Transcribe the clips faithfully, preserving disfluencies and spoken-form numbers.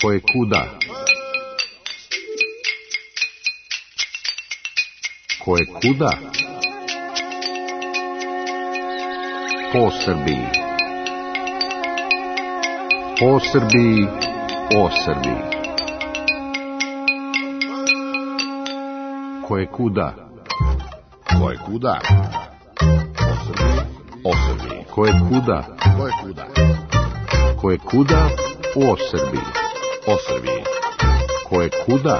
Koje kuda? Koje kuda? Po Srbiji. Po Srbiji, o Srbiji. Koje kuda? Koje kuda? O Srbiji, o Srbiji. Koje kuda? Koje kuda? Koje kuda, o Srbiji. O Srbiji. Koje kuda?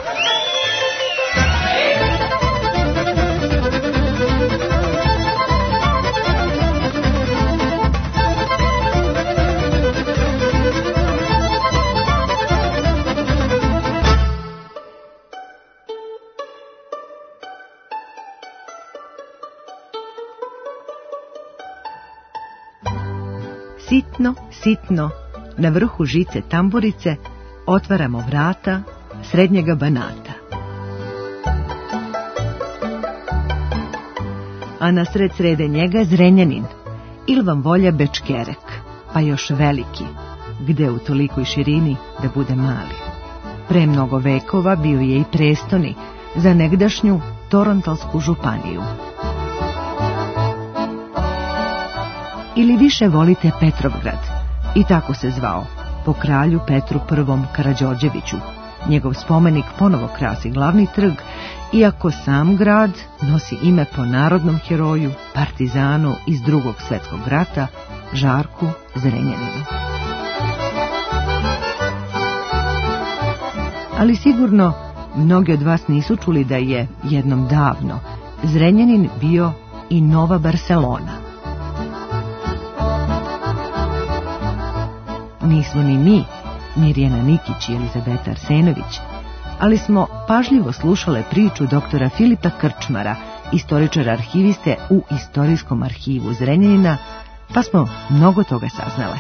Sitno, sitno, na vrhu žice tamburice, otvaramo vrata srednjega Banata. A na sred srede njega Zrenjanin, il vam volja Bečkerek, pa još veliki, gde u tolikoj širini da bude mali. Pre mnogo vekova bio je i prestoni za negdašnju Torontalsku županiju. Ili više volite Petrovgrad, i tako se zvao, po kralju Petru Prvom Karađorđeviću. Njegov spomenik ponovo krasi glavni trg, iako sam grad nosi ime po narodnom heroju, partizanu iz Drugog svjetskog rata, Žarku Zrenjaninu. Ali sigurno mnogi od vas nisu čuli da je jednom davno Zrenjanin bio i Nova Barcelona. Nismo ni mi, Mirjana Nikić i Elizabeta Arsenović, ali smo pažljivo slušale priču doktora Filipa Krčmara, istoričara arhiviste u Istorijskom arhivu Zrenjanina, pa smo mnogo toga saznale.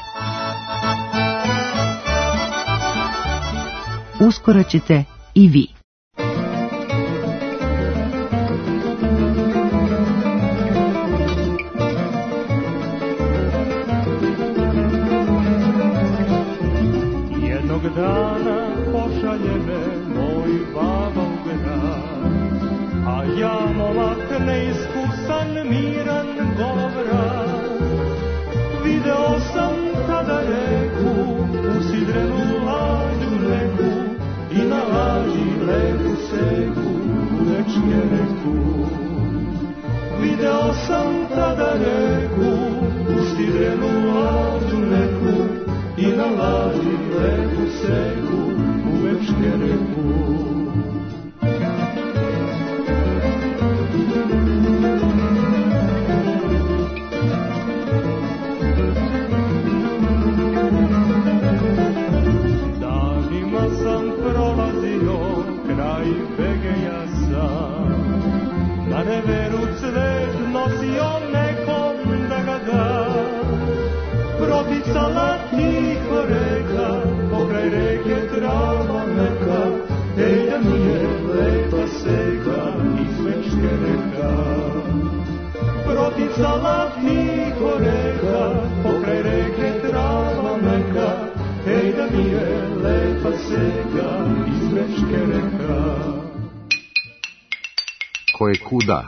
Uskoro ćete i vi. Dana pošalje me moj baba u grad, a ja momak neiskusan, miran govrat. Video sam tada reku, usidrenu lađu neku, i na lađi lepu seku, u Bečkereku. Video sam tada reku, usidrenu lađu neku, i na lađi lepu seku, u Bečkereku. Danima sam prolazio kraj Begeja sam, na neveru cvet nosio nekom da ga da. Proticala tiho reka, pokraj reke trava meka, ej da mi je lepa seka iz Bečkereka. Proticala tiho reka, pokraj reke trava meka, ej da mi je lepa seka iz Bečkereka. Koje kuda?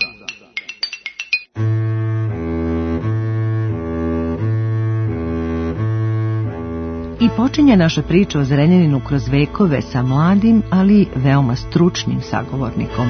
I počinje naša priča o Zrenjaninu kroz vekove sa mladim, ali veoma stručnim sagovornikom.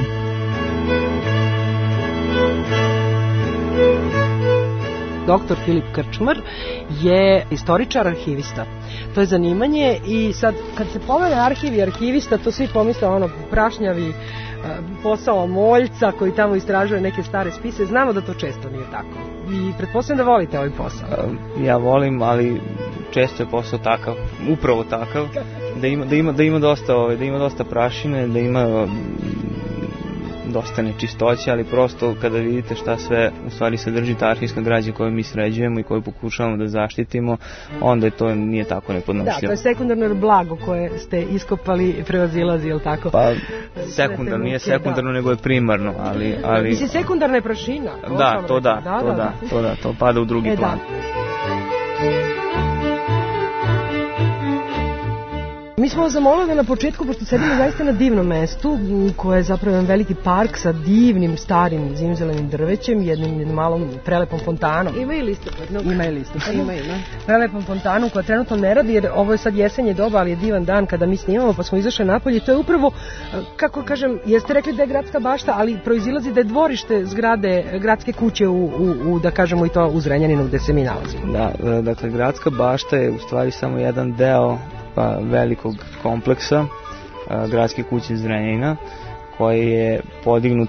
Doktor Filip Krčmar je istoričar arhivista. To je zanimanje i sad kad se pomene arhiv i arhivista, to svi pomisle ono prašnjavi posao moljca koji tamo istražuje neke stare spise. Znamo da to često nije tako. I pretpostavljam da volite ovaj posao. Ja volim, ali često je posao takav, upravo takav, da ima, da ima, da ima dosta, da ima dosta prašine, da ima dosta nečistoće, ali prosto kada vidite šta sve u stvari sadrži ta arhivska građa koju mi sređujemo i koju pokušavamo da zaštitimo, onda je to nije tako nepodnošljivo. Da, to je sekundarno blago koje ste iskopali prevazilazi, je li tako? Pa sekundarno, nije sekundarno, nego je primarno, ali... ali... Mislim, sekundarna je prašina. Da, to da, da, to da, da, to da, to pada u drugi e, plan. Da. Mi smo vas zamolili da na početku, pošto sedimo zaista na divnom mestu, koje je zapravo jedan veliki park sa divnim, starim, zimzelenim drvećem, jednim, jednim malom prelepom fontanom. Ima i listopadnog. Ima i listopadnog. Ima, ima. Prelepom fontanom koja trenutno ne radi, jer ovo je sad jesenje doba, ali je divan dan kada mi snimamo, pa smo izašli napolje. To je upravo, kako kažem, jeste rekli da je gradska bašta, ali proizilazi da je dvorište zgrade, gradske kuće u, u, u da kažemo i to u Zrenjaninu gde se mi nalazimo. Da, dakle, gradska bašta je u stvari samo jedan deo pa velikog kompleksa a, gradske kuće Zrenjanina, koji je podignut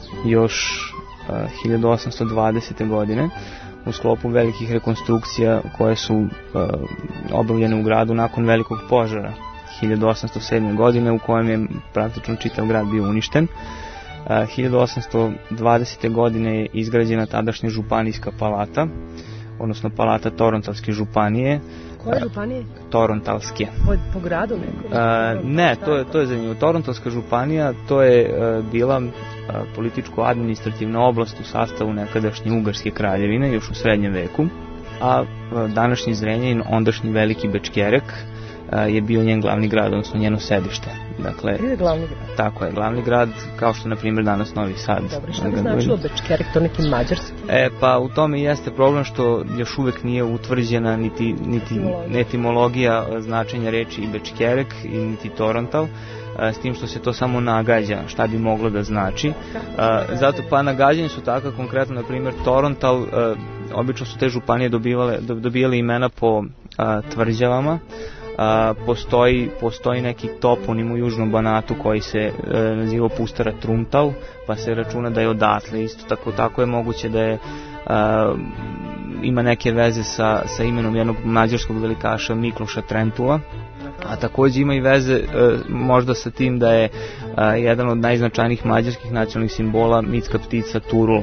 još a, hiljadu osamsto dvadesete. godine u sklopu velikih rekonstrukcija koje su a, obavljene u gradu nakon velikog požara hiljadu osamsto sedme. godine u kojem je praktično čitav grad bio uništen. A, hiljadu osamsto dvadesete. godine je izgrađena tadašnja županijska palata, odnosno palata Torontalske županije. Koje županije? Torontalske. Po, po gradu neko? A, ne, to je, to je zanimljivo. Torontalska županija, to je a, bila a, političko-administrativna oblast u sastavu nekadašnje Ugarske kraljevine, još u srednjem veku, a, a današnji Zrenjanin, ondašnji Veliki Bečkerek, a, je bio njen glavni grad, odnosno njeno sedište. Dakle, je glavni grad? Tako je, glavni grad, kao što je, na primjer, danas Novi Sad. Dobro, šta bi značilo Bečkerek, to neki mađarski? E, pa u tome jeste problem što još uvek nije utvrđena niti, niti etimologija značenja reči i Bečkerek i niti Torontal, s tim što se to samo nagađa šta bi moglo da znači. Zato pa nagađanje su takva, konkretno, na primjer, Torontal, obično su te županije dobivale, dobijale imena po tvrđavama. A, postoji, postoji neki toponim u Južnom Banatu koji se e, naziva Pustara Trumtal, pa se računa da je odatle. Isto tako, tako je moguće da je a, ima neke veze sa, sa imenom jednog mađarskog velikaša Mikloša Trentula, a takođe ima i veze e, možda sa tim da je a, jedan od najznačajnijih mađarskih nacionalnih simbola mitska ptica Turul,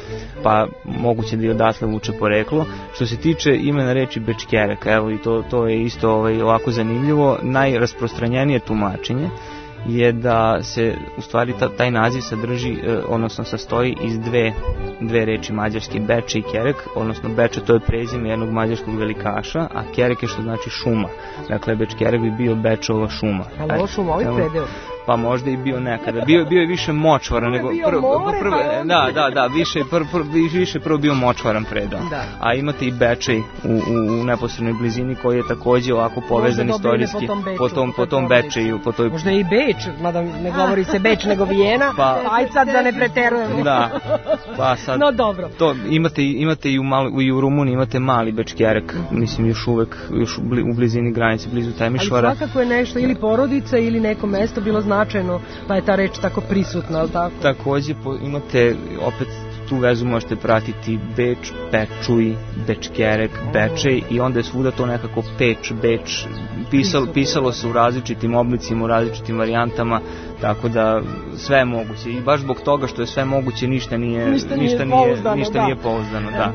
pa moguće da je odatle vuče poreklo. Što se tiče imena reči Bečkerek, evo i to, to je isto ovaj, ovako zanimljivo, najrasprostranjenije tumačenje je da se u stvari ta, taj naziv sadrži, odnosno sastoji iz dve, dve reči mađarske, Beče i Kerek, odnosno Beče to je prezime jednog mađarskog velikaša, a Kerek je što znači šuma. Dakle, Bečkerek bi bio Bečova šuma. Ali ovo šumovit predeo? Pa možda i bio nekada. Bio, bio je više močvaran nego prvo more, prv, prv, da, da, da, više prv, prv, više prvo bio močvaran predao. Da. A imate i Bečej u, u, u neposrednoj blizini koji je takođe ovako povezan istorijski po tom po tom Bečeju, po toj. Možda i Beč, mada ne govori se Beč nego Vijena. Pa aj sad da ne preterujemo. Da. Pa sad. No dobro. To imate imate i u malo i u Rumuniji imate mali Bečkerek, mislim još uvek još u blizini granice, blizu Temišvara. Ali svakako je nešto ili porodica ili neko mesto bilo značajno, pa je ta reč tako prisutna, ali tako? Takođe imate, opet tu vezu možete pratiti Beč, Pečuj, Bečkerek, Bečej i onda je svuda to nekako Peč, Beč, pisalo, pisalo se u različitim oblicima, u različitim varijantama, tako da sve je moguće i baš zbog toga što je sve moguće ništa nije, ništa nije ništa pouzdano, nije, ništa da. nije pouzdano, da.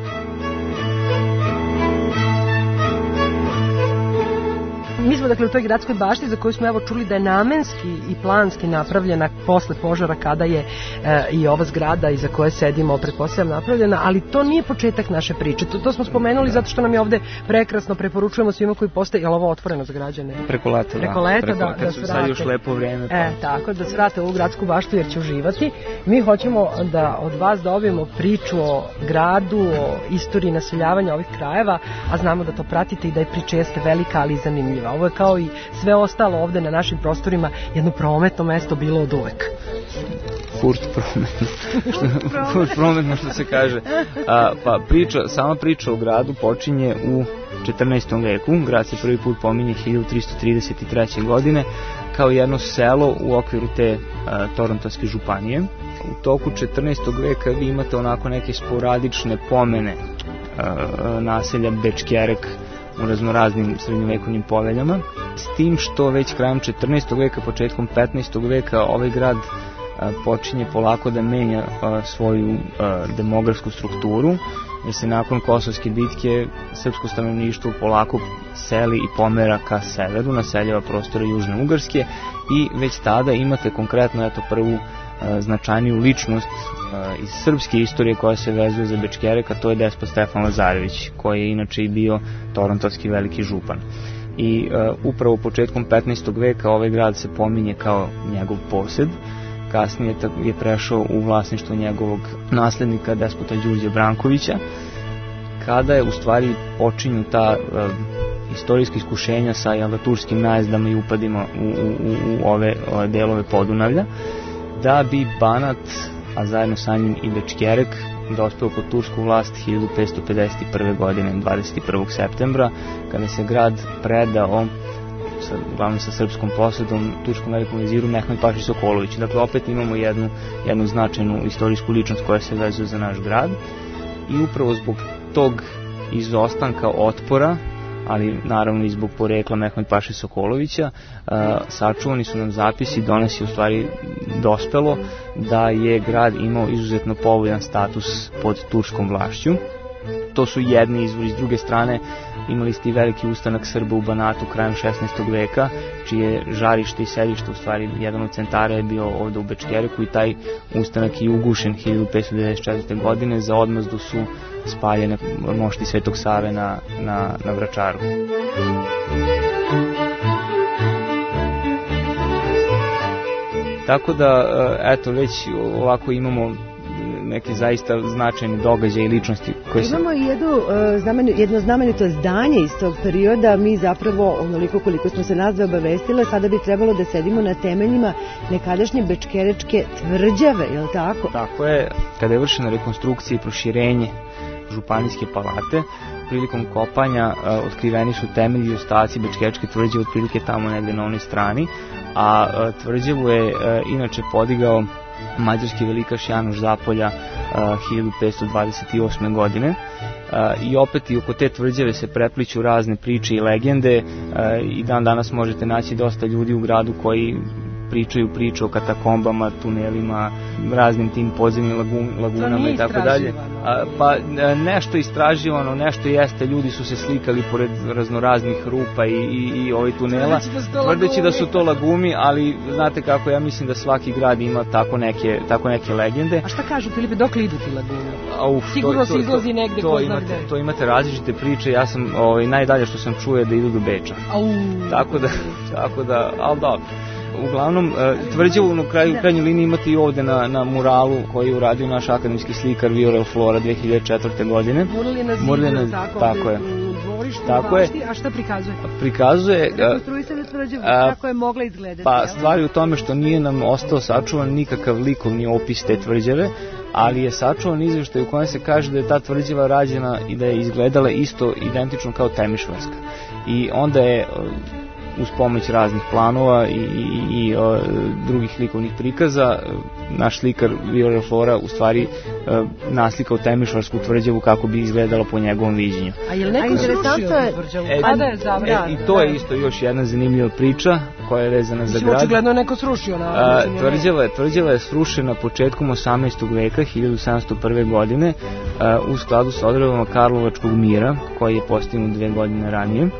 Mi smo dakle u toj gradskoj bašti za koju smo evo čuli da je namenski i planski napravljena posle požara kada je e, i ova zgrada iza koje sedimo pretpostavljam napravljena, ali to nije početak naše priče. To, to smo spomenuli zato što nam je ovde prekrasno, preporučujemo svima koji postaje, je li ovo otvoreno za građane? Preko leta, Preko leta, da. da, da se vrate. Sad još lepo vreme. Pa. E, tako, da se vrate u ovu gradsku baštu jer će uživati. Mi hoćemo da od vas dobijemo priču o gradu, o istoriji naseljavanja ovih krajeva, a znamo da to pratite i da je priča jeste velika, ali i zanimljiva. Ovo je kao i sve ostalo ovde na našim prostorima jedno prometno mesto bilo od uvek. Furt prometno. Furt prometno što se kaže. A, pa priča, sama priča o gradu počinje u četrnaestom veku. Grad se prvi put pominje hiljadu tristo trideset treće. godine kao jedno selo u okviru te a, Torontalske županije. U toku četrnaestog veka vi imate onako neke sporadične pomene a, naselja Bečkerek u raznoraznim srednjovekovnim poveljama, s tim što već krajem četrnaestog veka, početkom petnaestog veka ovaj grad a, počinje polako da menja a, svoju a, demografsku strukturu, jer se nakon Kosovske bitke srpsko stanovništvo polako seli i pomera ka severu, naseljava prostore Južne Ugarske i već tada imate konkretno eto prvu a, značajniju ličnost a, iz srpske istorije koja se vezuje za Bečkerek, a to je despot Stefan Lazarević, koji je inače i bio torontalski veliki župan. i uh, upravo početkom petnaestog veka ovaj grad se pominje kao njegov posed. Kasnije je prešao u vlasništvo njegovog naslednika despota Đurđe Brankovića, kada je u stvari počinju ta uh, istorijska iskušenja sa jel, turskim najezdama i upadima u, u, u ove, ove delove Podunavlja, da bi Banat, a zajedno sa njim i Bečkerek, dospeo pod tursku vlast hiljadu petsto pedeset prve. godine, dvadeset prvog septembra, kada se grad predao sa, uglavnom sa srpskom posadom turskom velikom veziru Mehmed Paši Sokoloviću. Dakle, opet imamo jednu, jednu značajnu istorijsku ličnost koja se vezuje za naš grad i upravo zbog tog izostanka otpora, ali naravno i zbog porekla Mehmed Paše Sokolovića, uh, sačuvani su nam zapisi, do nas je u stvari dospelo da je grad imao izuzetno povoljan status pod turskom vlašću. To su jedni izvori. S druge strane, imali ste i veliki ustanak Srba u Banatu krajem šesnaestog veka, čije žarište i sedište, u stvari jedan od centara je bio ovde u Bečkereku, i taj ustanak je ugušen hiljadu petsto devedeset četvrte. godine. Za odmazdu su spaljene mošti Svetog Save na, na, na Vračaru. Tako da, eto, već ovako imamo neke zaista značajne događaje i ličnosti koje se... Imamo jedno, uh, znamenu, jedno znamenito zdanje iz tog perioda. Mi zapravo, onoliko koliko smo se nas dve obavestile, sada bi trebalo da sedimo na temeljima nekadašnje bečkerečke tvrđave, je li tako? Tako je. Kada je vršena rekonstrukcija i proširenje županijske palate, prilikom kopanja uh, otkriveni su temelji i ostaci bečkerečke tvrđave otprilike tamo negde na onoj strani, a uh, tvrđavu je uh, inače podigao mađarski velikaš Janoš Zapolja uh, hiljadu petsto dvadeset osme. godine. Uh, I opet i oko te tvrđave se prepliću razne priče i legende, uh, i dan danas možete naći dosta ljudi u gradu koji pričaju priče o katakombama, tunelima, raznim tim podzemnim lagun, lagunama i tako dalje. Pa nešto istraživano, nešto jeste, ljudi su se slikali pored raznoraznih rupa i, i, i ovih tunela, tvrdeći da su to lagumi, ali znate kako, ja mislim da svaki grad ima tako neke, tako neke legende. A šta kažu, Filipe, dok li idu ti laguni? Uf, Sigurno to, se izlazi negde to, ko to zna imate, gde. to imate različite priče, ja sam, ovaj, najdalje što sam čuo je da idu do Beča. Au. Tako da, tako da, ali dobro. Uglavnom, tvrđavu na kraju, krajnjoj liniji imate i ovde na, na muralu koji je uradio naš akademski slikar Viorel Flora dve hiljade četvrte. godine. Murali na zidu, Murali na, tako, tako je. U dvorištu, tako u bašti, a šta prikazuje? Prikazuje... Rekonstruisane tvrđavu, kako je mogla izgledati. Pa stvari u tome što nije nam ostao sačuvan nikakav likovni opis te tvrđave, ali je sačuvan izveštaj u kojem se kaže da je ta tvrđava rađena i da je izgledala isto identično kao Temišvarska. I onda je uz pomoć raznih planova i, i, i o, drugih likovnih prikaza naš slikar Viorel Flora u stvari e, naslikao Temišvarsku tvrđavu kako bi izgledala po njegovom viđenju. A je li neko srušio tvrđavu? E, Kada je zavrano? E, I to je isto još jedna zanimljiva priča koja je vezana za grad. Očigledno je neko srušio. Na, A, tvrđava, je, tvrđava je srušena početkom osamnaestog veka, hiljadu sedamsto prve. godine, a, u skladu sa odredbama Karlovačkog mira, koji je postignut dve godine ranije.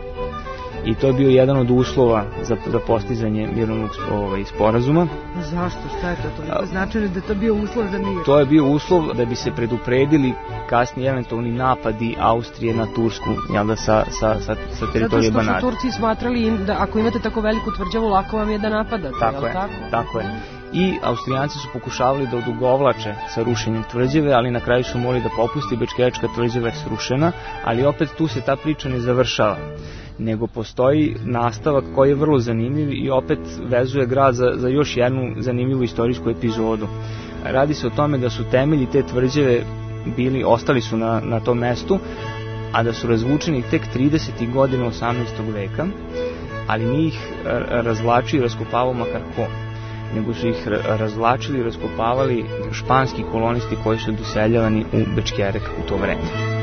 I to je bio jedan od uslova za, za postizanje mirovnog ovaj, sporazuma. Zašto? Šta je to? To je značajno da je to bio uslov za mir? To je bio uslov da bi se predupredili kasnije eventualni napadi Austrije na Tursku, jel da, sa, sa, sa, sa teritorije Banata. Zato što su Turci smatrali da ako imate tako veliku tvrđavu, lako vam je da napadate, tako je, tako? tako? Tako je. I Austrijanci su pokušavali da odugovlače sa rušenjem tvrđave, ali na kraju su morali da popusti. Bečkerečka tvrđava je srušena, ali opet tu se ta priča ne završava, nego postoji nastavak koji je vrlo zanimljiv i opet vezuje grad za, za još jednu zanimljivu istorijsku epizodu. Radi se o tome da su temelji te tvrđave bili, ostali su na, na tom mestu, a da su razvučeni tek tridesetih godina osamnaestog veka, ali nije ih razvlačio i raskopavao makar ko, nego su ih razvlačili i raskopavali španski kolonisti koji su doseljavani u Bečkerek u to vreme.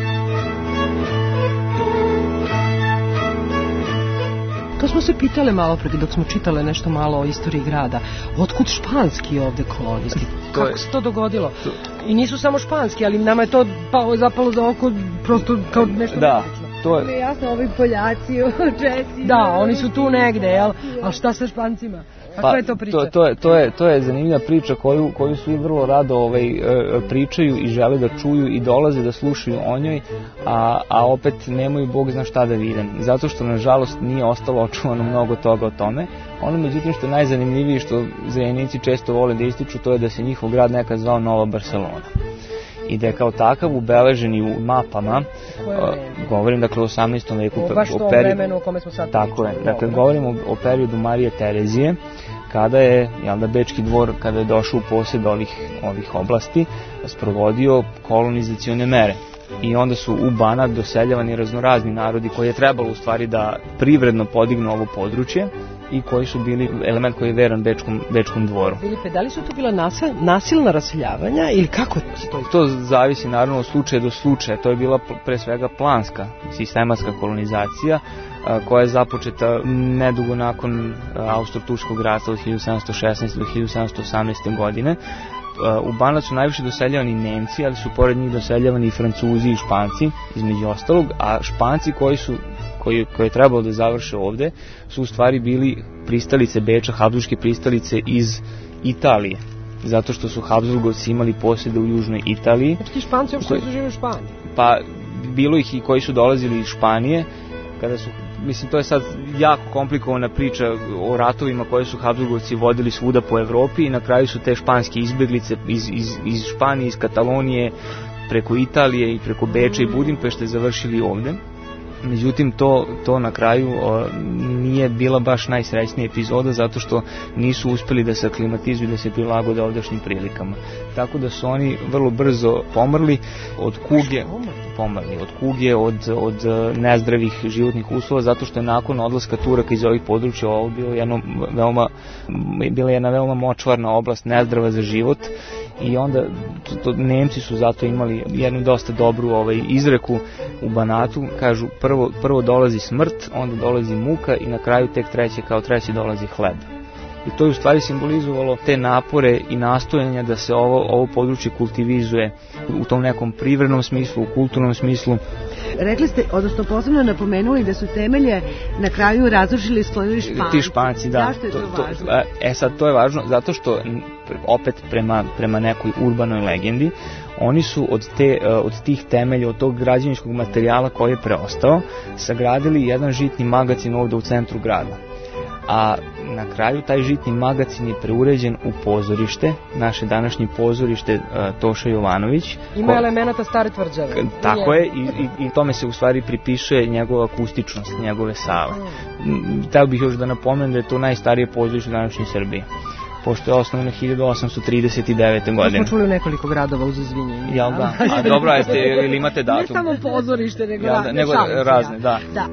To smo se pitale malo pre dok smo čitale nešto malo o istoriji grada. Otkud španski ovde kolonisti? Kako je, se to dogodilo? To... I nisu samo španski, ali nama je to pao, zapalo za oko prosto kao nešto da. neobično. to je jasno, ovi Poljaci, Česi. Da, oni su tu negde, jel? A šta sa Špancima? Kakva pa, je to priča? To, to, je, to, je, to je zanimljiva priča koju, koju svi vrlo rado ovaj, pričaju i žele da čuju i dolaze da slušaju o njoj, a, a opet nemaju Bog zna šta da vide. Zato što, nažalost, nije ostalo očuvano mnogo toga o tome. Ono, međutim, što je najzanimljivije, što Zrenjaninci često vole da ističu, to je da se njihov grad nekad zvao Nova Barcelona. I da je kao takav ubeležen i u mapama, uh, govorim dakle u osamnaestom veku, o, baš o peri... vremenu o kome smo sad tako pričali. Je, dakle govorimo o, o periodu Marije Terezije, kada je, jel da, Bečki dvor, kada je došao u posjed ovih, ovih oblasti, sprovodio kolonizacione mere. I onda su u Banat doseljavani raznorazni narodi koji je trebalo u stvari da privredno podignu ovo područje i koji su bili element koji je veran Bečkom, Bečkom dvoru. Filipe, da li su to bila nasil, nasilna raseljavanja ili kako se to... To zavisi naravno od slučaja do slučaja. To je bila pre svega planska, sistematska kolonizacija a, koja je započeta nedugo nakon Austro-Turskog rata od hiljadu sedamsto šesnaeste do hiljadu sedamsto osamnaeste godine. U Banat su najviše doseljavani Nemci, ali su pored njih doseljavani i Francuzi i Španci, između ostalog, a Španci koji su koji, koji je trebalo da završe ovde, su u stvari bili pristalice Beča, Habsburške pristalice iz Italije, zato što su Habsburgovci imali posjede u južnoj Italiji. Znači ti Španci uopšte su živjeli u Španiji? Pa, bilo ih i koji su dolazili iz Španije, kada su, mislim, to je sad jako komplikovana priča o ratovima koje su Habsburgovci vodili svuda po Evropi i na kraju su te španske izbeglice iz, iz, iz Španije, iz Katalonije, preko Italije i preko Beča i Budimpešte završili ovde. Međutim, to, to na kraju o, nije bila baš najsrećnija epizoda zato što nisu uspeli da se aklimatizuju, da se prilagode ovdašnjim prilikama. Tako da su oni vrlo brzo pomrli od kuge, pomrli od kuge, od, od nezdravih životnih uslova, zato što je nakon odlaska Turaka iz ovih područja ovo bilo jedno veoma, bila jedna veoma močvarna oblast, nezdrava za život. I onda to, to, Nemci su zato imali jednu dosta dobru ovaj, izreku u Banatu, kažu prvo, prvo dolazi smrt, onda dolazi muka i na kraju tek treće, kao treće dolazi hleb. I to je u stvari simbolizovalo te napore i nastojanja da se ovo, ovo područje kultivizuje u tom nekom privrednom smislu, u kulturnom smislu. Rekli ste, odnosno posebno napomenuli da su temelje na kraju razrušili sklonili Španci. Ti Španci, da. Zašto je to, to važno? E sad, to je važno zato što opet prema, prema nekoj urbanoj legendi, oni su od, te, od tih temelja, od tog građevinskog materijala koji je preostao, sagradili jedan žitni magacin ovde u centru grada. A na kraju taj žitni magacin je preuređen u pozorište, naše današnje pozorište Toša Jovanović. Ima ko... elemenata stare tvrđave. Tako je, i, i, i tome se u stvari pripiše njegova akustičnost, njegove sale. Mm. Htio bih još da napomenem da je to najstarije pozorište u današnjoj Srbiji, pošto je osnovno hiljadu osamsto trideset devete. godine. To smo čuli u nekoliko gradova uz izvinjenje. Jel da? A dobro, a jeste, ili imate datum? Ne samo pozorište, nego, da, nego razne, da. Da.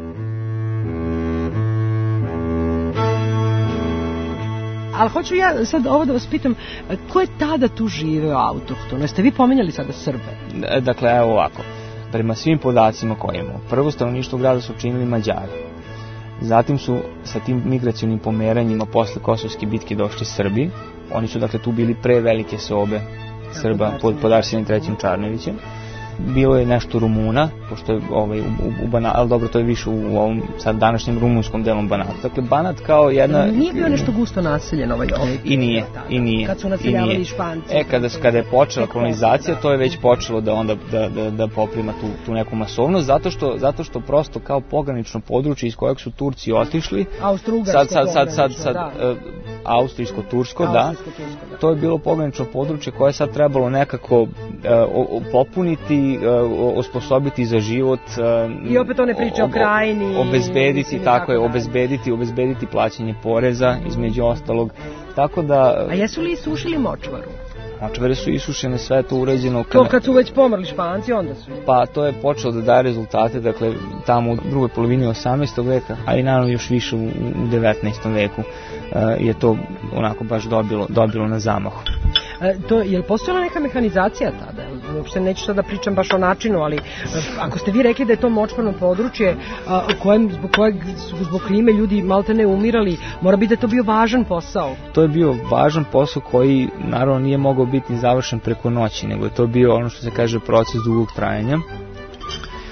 Ali hoću ja sad ovo da vas pitam, ko je tada tu živeo autohtono? Jeste vi pomenjali sada Srbe? Dakle, evo ovako, prema svim podacima koje imamo, prvo stanovništvo grada su činili Mađari, zatim su sa tim migracionim pomeranjima posle Kosovske bitke došli Srbi, oni su dakle tu bili pre velike sobe Srba pod, pod Arsijem trećim Čarnevićem. Bilo je nešto Rumuna, pošto je ovaj, u, u, u Banat, ali dobro, to je više u, u ovom sad današnjem rumunskom delom Banata. Dakle, Banat kao jedna... Nije bio nešto gusto naseljen ovaj, ovaj I nije, i nije. Kad su naseljavali Španci. E, kada, kada je počela kolonizacija, to je već počelo da onda da, da, da poprima tu, tu neku masovnost, zato što, zato što prosto kao pogranično područje iz kojeg su Turci otišli, sad, sad, sad, sad, sad, uh, austrijsko-tursko, da, to je bilo pogranično područje koje je sad trebalo nekako uh, popuniti, osposobiti za život i opet one priče o krajini, obezbediti, tako je, obezbediti, obezbediti plaćanje poreza između ostalog, tako da... A jesu li isušili močvaru? Močvare su isušene, sve je to urađeno. To kad su već pomrli Španci, onda su... Pa to je počelo da daje rezultate, dakle, tamo u drugoj polovini osamnaestog veka, a i naravno još više u, u devetnaestom veku je to onako baš dobilo, dobilo na zamahu. E, to, je li postojala neka mehanizacija tada? Uopšte neću sad da pričam baš o načinu, ali ako ste vi rekli da je to močvarno područje a, kojem, zbog kojeg su zbog klime ljudi malte ne umirali, mora biti da je to bio važan posao. To je bio važan posao koji naravno nije mogao biti završen preko noći, nego je to bio ono što se kaže proces dugog trajanja.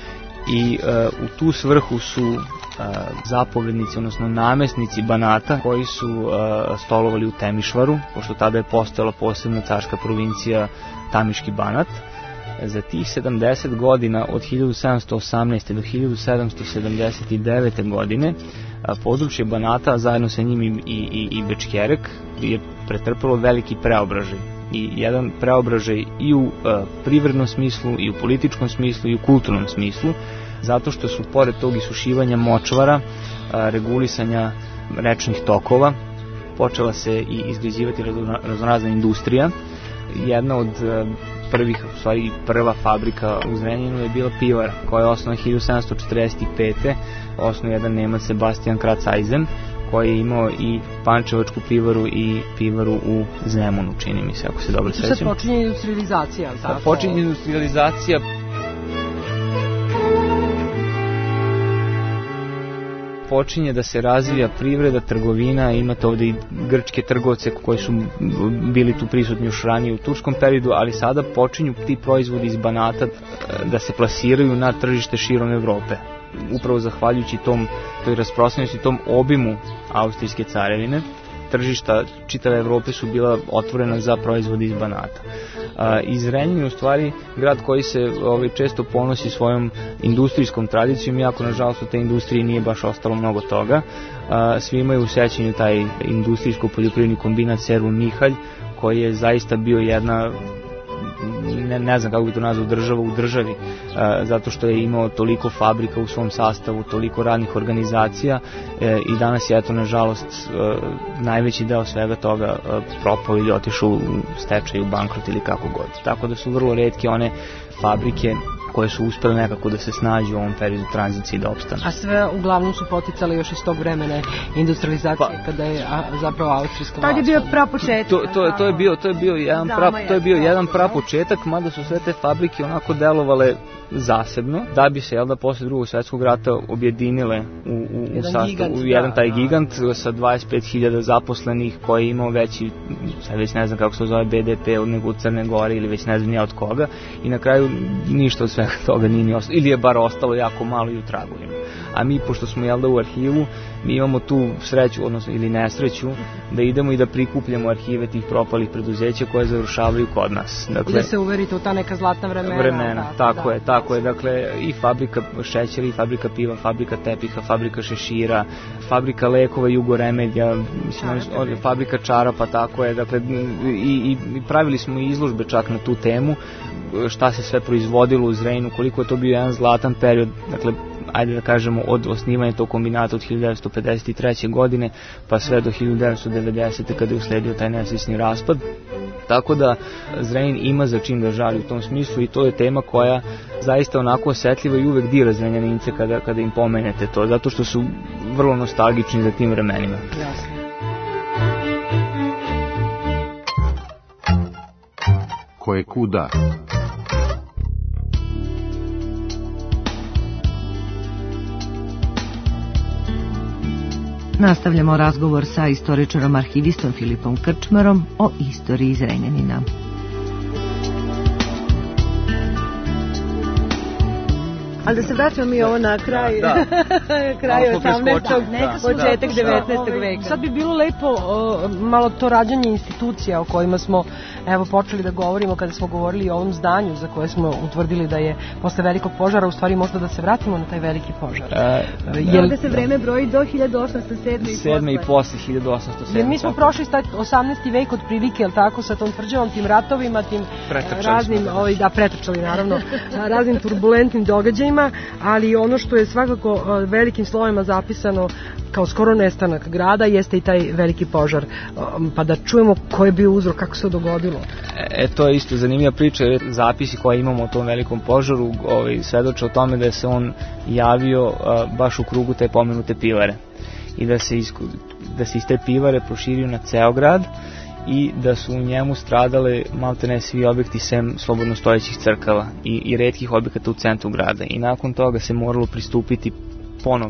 i uh, u tu svrhu su uh, zapovednici, odnosno namesnici Banata koji su uh, stolovali u Temišvaru, pošto tada je postojala posebna carska provincija Tamiški Banat. Za tih sedamdeset godina od hiljadu sedamsto osamnaeste. do hiljadu sedamsto sedamdeset devete. godine područje Banata, zajedno sa njim i, i, i Bečkerek, je pretrpelo veliki preobražaj. I jedan preobražaj i u a, privrednom smislu, i u političkom smislu, i u kulturnom smislu, zato što su pored tog isušivanja močvara, a, regulisanja rečnih tokova, počela se i izgrađivati raznorazna industrija. Jedna od a, prvih, u stvari prva fabrika u Zrenjaninu je bila pivara, koja je osnovana hiljadu sedamsto četrdeset pete. Osnovao jedan Nemac, Sebastian Kratz-Eisen, koji je imao i pančevačku pivaru i pivaru u Zemunu, čini mi se, ako se dobro sećam. Tu sad počinje industrializacija, tako? Počinje industrializacija. Počinje da se razvija privreda, trgovina, imate ovde i grčke trgovce koji su bili tu prisutni još ranije u turškom periodu, ali sada počinju ti proizvodi iz Banata da se plasiraju na tržište širom Evrope. Upravo zahvaljujući tom, toj rasprostranjenosti, tom obimu Austrijske carevine, tržišta čitave Evrope su bila otvorena za proizvode iz Banata. I Zrenjanin je u stvari grad koji se ovaj, često ponosi svojom industrijskom tradicijom, iako nažalost u te industriji nije baš ostalo mnogo toga. A, svi imaju u sećanju taj industrijsko-poljoprivredni kombinat Servo Mihalj, koji je zaista bio jedna, ne, ne znam kako bi to nazvao, država u državi, a, zato što je imao toliko fabrika u svom sastavu, toliko radnih organizacija e, i danas je, eto, nažalost, e, najveći deo svega toga e, propao ili otišao u stečaj, u bankrot ili kako god. Tako da su vrlo retke one fabrike koje su uspjele nekako da se snađu u ovom periodu tranzicije i da opstane. A sve uglavnom su poticale još iz tog vremena industrializacije, pa, kada je a, zapravo austrijska vlast. Tad je bio prapočetak. To, to, to je bio, to je bio jedan pra, to je bio jedan prapočetak, mada su sve te fabrike onako delovale zasebno, da bi se, jel da, posle drugog svjetskog rata objedinile u, u, u, sastav, gigant, u jedan taj gigant sa dvadeset pet hiljada zaposlenih, koji je imao veći, sad već ne znam kako se zove, B D P od nego u Crne Gore ili već ne znam nija od koga, i na kraju ništa od svega toga nije ni ostalo, ili je bar ostalo jako malo i u tragovima. A mi, pošto smo, jel da, u arhivu, mi imamo tu sreću, odnosno ili nesreću, da idemo i da prikupljamo arhive tih propalih preduzeća koje završavaju kod nas. Dakle, i da se uverite u ta neka zlatna vremena. Vremena, tako, tako da, je, tako je. Dakle, i fabrika šećera, i fabrika piva, fabrika tepiha, fabrika šešira, fabrika lekova Jugoremedja, mislim, čarapa, fabrika čarapa, tako je. Dakle, i, i pravili smo i izložbe čak na tu temu, šta se sve proizvodilo u Zrenjaninu, koliko je to bio jedan zlatan period, dakle, ajde da kažemo, od osnivanja tog kombinata od hiljadu devetsto pedeset treće. godine pa sve do hiljadu devetsto devedesete. kada je usledio taj nesvesni raspad. Tako da Zrenjanin ima za čim da žali u tom smislu i to je tema koja zaista onako osjetljiva i uvek dira Zrenjanince kada, kada im pomenete to, zato što su vrlo nostalgični za tim vremenima. Jasno. Ko je kuda? Nastavljamo razgovor sa istoričarom arhivistom Filipom Krčmarom o istoriji Zrenjanina. Ali da se vraćamo mi ovo na kraj, da, kraj osamnaestog. početak da, devetnaestog veka. Sad bi bilo lepo o, malo to rađanje institucija o kojima smo evo počeli da govorimo kada smo govorili o ovom zdanju za koje smo utvrdili da je posle velikog požara, u stvari možda da se vratimo na taj veliki požar. E, Jel, da se vreme broji do hiljadu osamsto sedme. sedme i posle hiljadu osamsto sedme. Jer mi smo prošli osamnaesti vek od prilike, jel tako, sa tom tvrđavom, tim ratovima, tim raznim, ovaj, da, pretrčali naravno, raznim turbulentnim događajima, ali ono što je svakako velikim slovima zapisano kao skoro nestanak grada jeste i taj veliki požar. Pa da čujemo ko je bio uzrok, kako se to dogodilo. E, to je isto zanimljiva priča, jer zapisi koje imamo o tom velikom požaru ovaj, svedoče o tome da se on javio a, baš u krugu te pomenute pivare i da se, iz, da se iz te pivare proširio na ceo grad i da su u njemu stradale maltene svi objekti sem slobodno stojećih crkava i, i retkih objekata u centru grada, i nakon toga se moralo pristupiti ponovnoj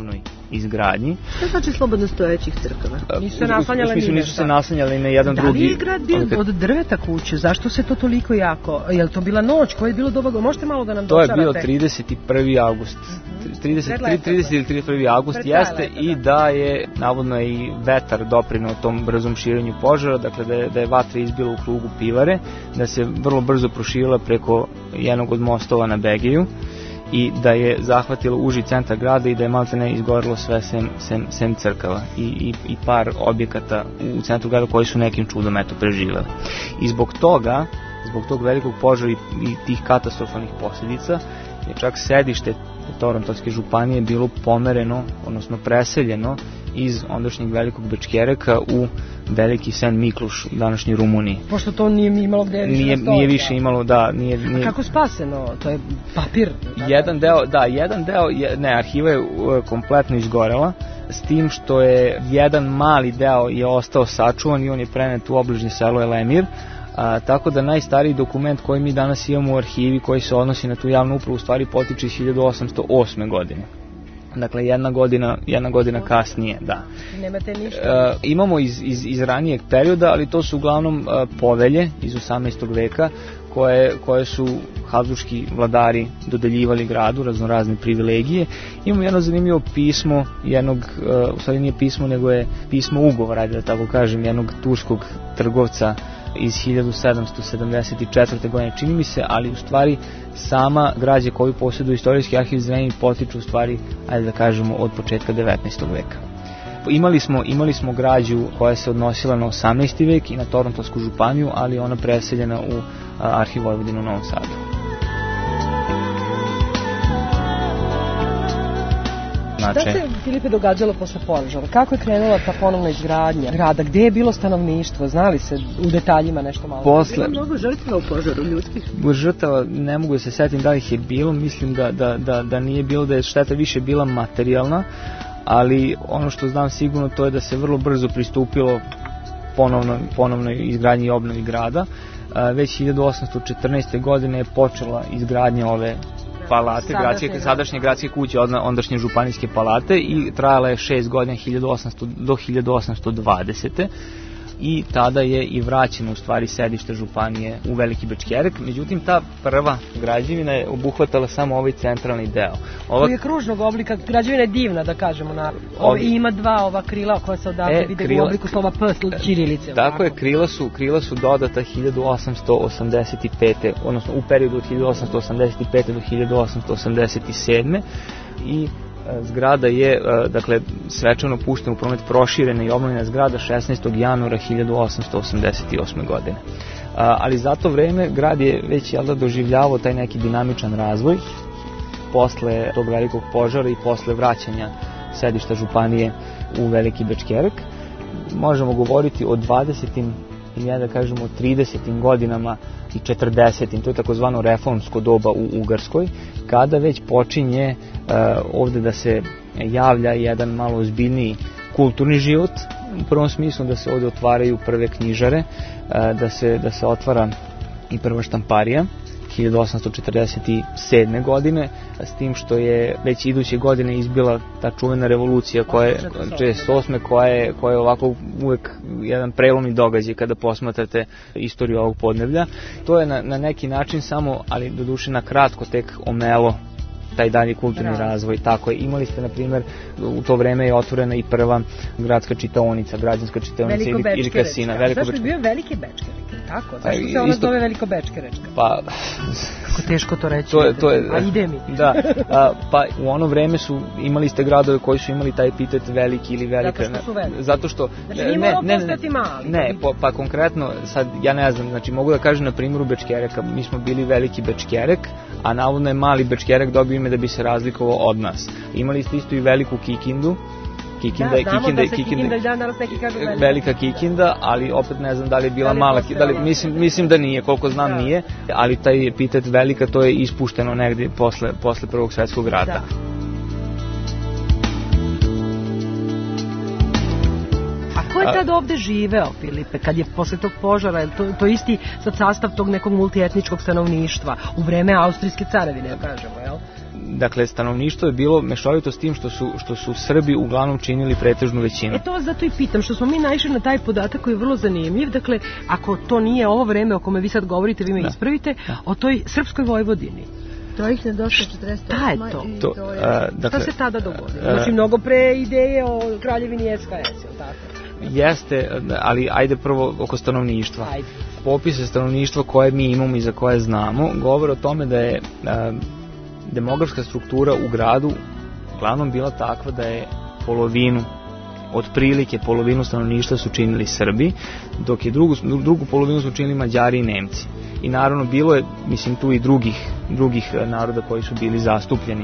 izgradnji. Što znači slobodno stojećih crkava? Nisu se naslanjale ni nisu se naslanjale na jedan da drugi. Da li je grad bio od drveta kuće? Zašto se to toliko jako? Je li to bila noć? Koje je bilo doba? Možete malo da nam to dočarate? To je bio trideset prvi avgust. trideset, trideset ili trideset prvi avgust jeste leta, i da je navodno je i vetar doprineo tom brzom širenju požara, dakle da je, da je vatra izbila u krugu pivare, da se vrlo brzo proširila preko jednog od mostova na Begeju i da je zahvatilo uži centar grada i da je maltene izgorilo sve sem, sem, sem crkava i, i, i par objekata u centru grada koji su nekim čudom eto preživjeli. I zbog toga, zbog tog velikog požara i, i tih katastrofalnih posljedica je čak sedište Torontovske županije bilo pomereno, odnosno preseljeno iz ondašnjeg Velikog Bečkereka u Veliki Sen Mikluš u današnjoj Rumuniji. Pošto to nije imalo gde više nije, nije više imalo, da, nije, nije... A kako spaseno? To je papir? Jedan deo, da, jedan deo, je, ne, arhiva je kompletno izgorela, s tim što je jedan mali deo je ostao sačuvan i on je prenet u obližnje selo Elemir. A, tako da najstariji dokument koji mi danas imamo u arhivi koji se odnosi na tu javnu upravu u stvari potiče iz hiljadu osamsto osme. godine. Dakle, jedna godina, jedna godina kasnije, da. Nemate ništa? E, imamo iz, iz, iz ranijeg perioda, ali to su uglavnom e, povelje iz osamnaestog veka koje, koje su habsburški vladari dodeljivali gradu, raznorazne privilegije. Imamo jedno zanimljivo pismo, jednog, e, u stvari nije pismo, nego je pismo ugovora, da tako kažem, jednog turskog trgovca iz hiljadu sedamsto sedamdeset četvrte. godine, čini mi se, ali u stvari sama građa koju posjeduje istorijski arhiv Zrenjanin potiču u stvari, ajde da kažemo, od početka devetnaestog. veka. Imali smo, imali smo građu koja se odnosila na osamnaesti. vek i na Torontovsku županiju, ali ona preseljena u arhiv Vojvodine u Novom Sadu. Šta se, Filipe, događalo posle požara? Kako je krenula ta ponovna izgradnja grada? Gde je bilo stanovništvo? Znali se u detaljima nešto malo? Posle... Bilo mnogo žrtva u požaru ljudskih? Žrtava, ne mogu da se setim da ih je bilo, mislim da, da, da, da nije bilo, da je šteta više bila materijalna, ali ono što znam sigurno to je da se vrlo brzo pristupilo ponovno, ponovno izgradnji i obnovi grada. Već hiljadu osamsto četrnaeste. godine je počela izgradnja ove palate, gradske, sadašnje gradske kuće, ondašnje županijske palate i trajala je šest godina hiljadu osamsto do hiljadu osamsto dvadesete. I tada je i vraćeno u stvari sedište županije u Veliki Bečkerek. Međutim, ta prva građevina je obuhvatala samo ovaj centralni deo. Ova... Koji je kružnog oblika, građevina je divna, da kažemo. Na... Ovi... I ima dva ova krila koja se odavde e, vide krila... u obliku slova P, ćirilice. Tako ovako. je, krila su, krila su dodata hiljadu osamsto osamdeset pete. odnosno u periodu od hiljadu osamsto osamdeset pete do hiljadu osamsto osamdeset sedme. I zgrada je, dakle, svečano puštena u promet, proširena i obnovljena zgrada šesnaestog januara hiljadu osamsto osamdeset osme. godine. Ali za to vreme grad je već, jel da, doživljavao taj neki dinamičan razvoj posle tog velikog požara i posle vraćanja sedišta županije u Veliki Bečkerek. Možemo govoriti o dvadesetim i ja da kažemo tridesetim godinama i četrdesetim. To je takozvano reformsko doba u Ugarskoj, kada već počinje uh, ovde da se javlja jedan malo ozbiljniji kulturni život, u prvom smislu da se ovde otvaraju prve knjižare, uh, da se, da se otvara i prva štamparija hiljadu osamsto četrdeset sedme. godine, s tim što je već iduće godine izbila ta čuvena revolucija koja je četrdeset osme. koja je, koja je ovako uvek jedan prelomni događaj kada posmatrate istoriju ovog podneblja. To je na, na neki način samo, ali doduše na kratko tek omelo taj dalji kulturni razvoj. Tako je, imali ste, na primjer, u to vreme je otvorena i prva gradska čitaonica, građanska čitaonica ili, ili kasina. Veliko Zašto je bio Veliki Bečkerek, tako? Zašto se ona zove Veliko Bečkerečka? Pa... Kako teško to reći, to je, to je, a ide mi. Da, a, pa u ono vreme su, imali ste gradove koji su imali taj epitet veliki ili velika. Zato što su veliki. Zato što... Znači nije morao postati mali. Ne, pa, pa konkretno, sad ja ne znam, znači mogu da kažem na primjeru Bečkereka, mi smo bili Veliki Bečkerek, a navodno je Mali Bečkerek dobio ime da bi se razlikovao od nas. Imali ste isto i Veliku Kikindu. Kikinda, da, znamo Kikinda, da se Kikinda, Kikinda i dan danas neki kažu velika. Velika Kikinda, ali opet ne znam da li je bila da li mala, da li, mislim, mislim da nije, koliko znam da. nije, ali taj epitet velika to je ispušteno negdje posle, posle Prvog svjetskog rata. Da. Ko je tad ovde živeo, Filipe, kad je posle tog požara, to, to isti sad sastav tog nekog multietničkog stanovništva, u vreme Austrijske carevine, ja kažemo, jel? dakle, stanovništvo je bilo mešovito s tim što su, što su Srbi uglavnom činili pretežnu većinu. E to vas zato i pitam, što smo mi naišli na taj podatak koji je vrlo zanimljiv, dakle, ako to nije ovo vreme o kome vi sad govorite, vi me da. ispravite, da. o toj srpskoj Vojvodini. To ih ne došlo četrdeset osam. Šta je to? I to, to je... a, dakle, šta se tada dogodilo? Znači, mnogo pre ideje o kraljevini S K S, je li tako? Jeste, ali ajde prvo oko stanovništva. Ajde. Popise stanovništva koje mi imamo i za koje znamo govore o tome da je a, demografska struktura u gradu uglavnom bila takva da je polovinu, otprilike polovinu stanovništva su činili Srbi, dok je drugu, drugu polovinu su činili Mađari i Nemci. I naravno bilo je, mislim, tu i drugih, drugih naroda koji su bili zastupljeni.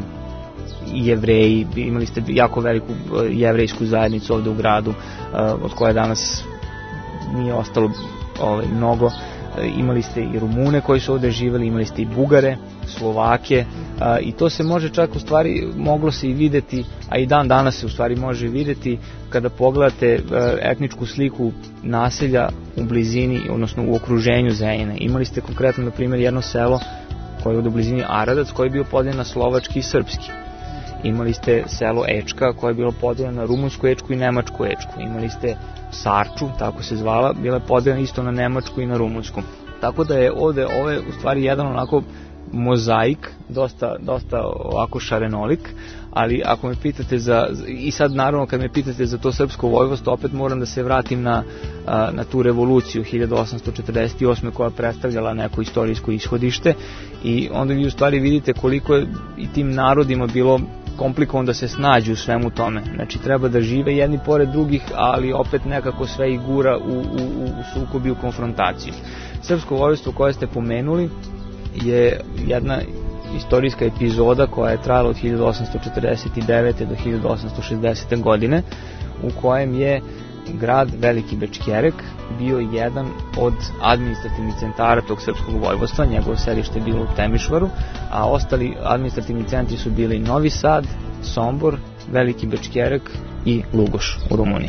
I Jevreji, imali ste jako veliku jevrejsku zajednicu ovde u gradu, od koje danas nije ostalo ovaj, mnogo. Imali ste i Rumune koji su ovde živeli, imali ste i Bugare, Slovake, a, i to se može čak u stvari, moglo se i videti, a i dan danas se u stvari može videti kada pogledate a, etničku sliku naselja u blizini, odnosno u okruženju Zrenjanina. Imali ste konkretno, na primjer, jedno selo koje je u blizini Aradac, koje je bio podeljen na slovački i srpski. Imali ste selo Ečka koje je bilo podeljeno na rumunsku Ečku i nemačku Ečku. Imali ste Sarču, tako se zvala, bila je podeljena isto na nemačku i na rumunsku. Tako da je ovde, ovo je u stvari jedan onako mozaik, dosta, dosta ovako šarenolik, ali ako me pitate za, i sad naravno kad me pitate za to srpsko vojvodstvo, opet moram da se vratim na, na tu revoluciju hiljadu osamsto četrdeset osme koja predstavljala neko istorijsko ishodište, i onda vi u stvari vidite koliko je i tim narodima bilo komplikovan da se snađu u svemu tome. Znači treba da žive jedni pored drugih, ali opet nekako sve i gura u, u, u sukobi, u konfrontaciju. Srpsko vojvodstvo koje ste pomenuli je jedna istorijska epizoda koja je trajala od hiljadu osamsto četrdeset devete do hiljadu osamsto šezdesete godine, u kojem je grad Veliki Bečkerek bio jedan od administrativnih centara tog srpskog vojvodstva, njegovo sedište je bilo u Temišvaru, a ostali administrativni centri su bili Novi Sad, Sombor, Veliki Bečkerek i Lugoš u Rumuniji.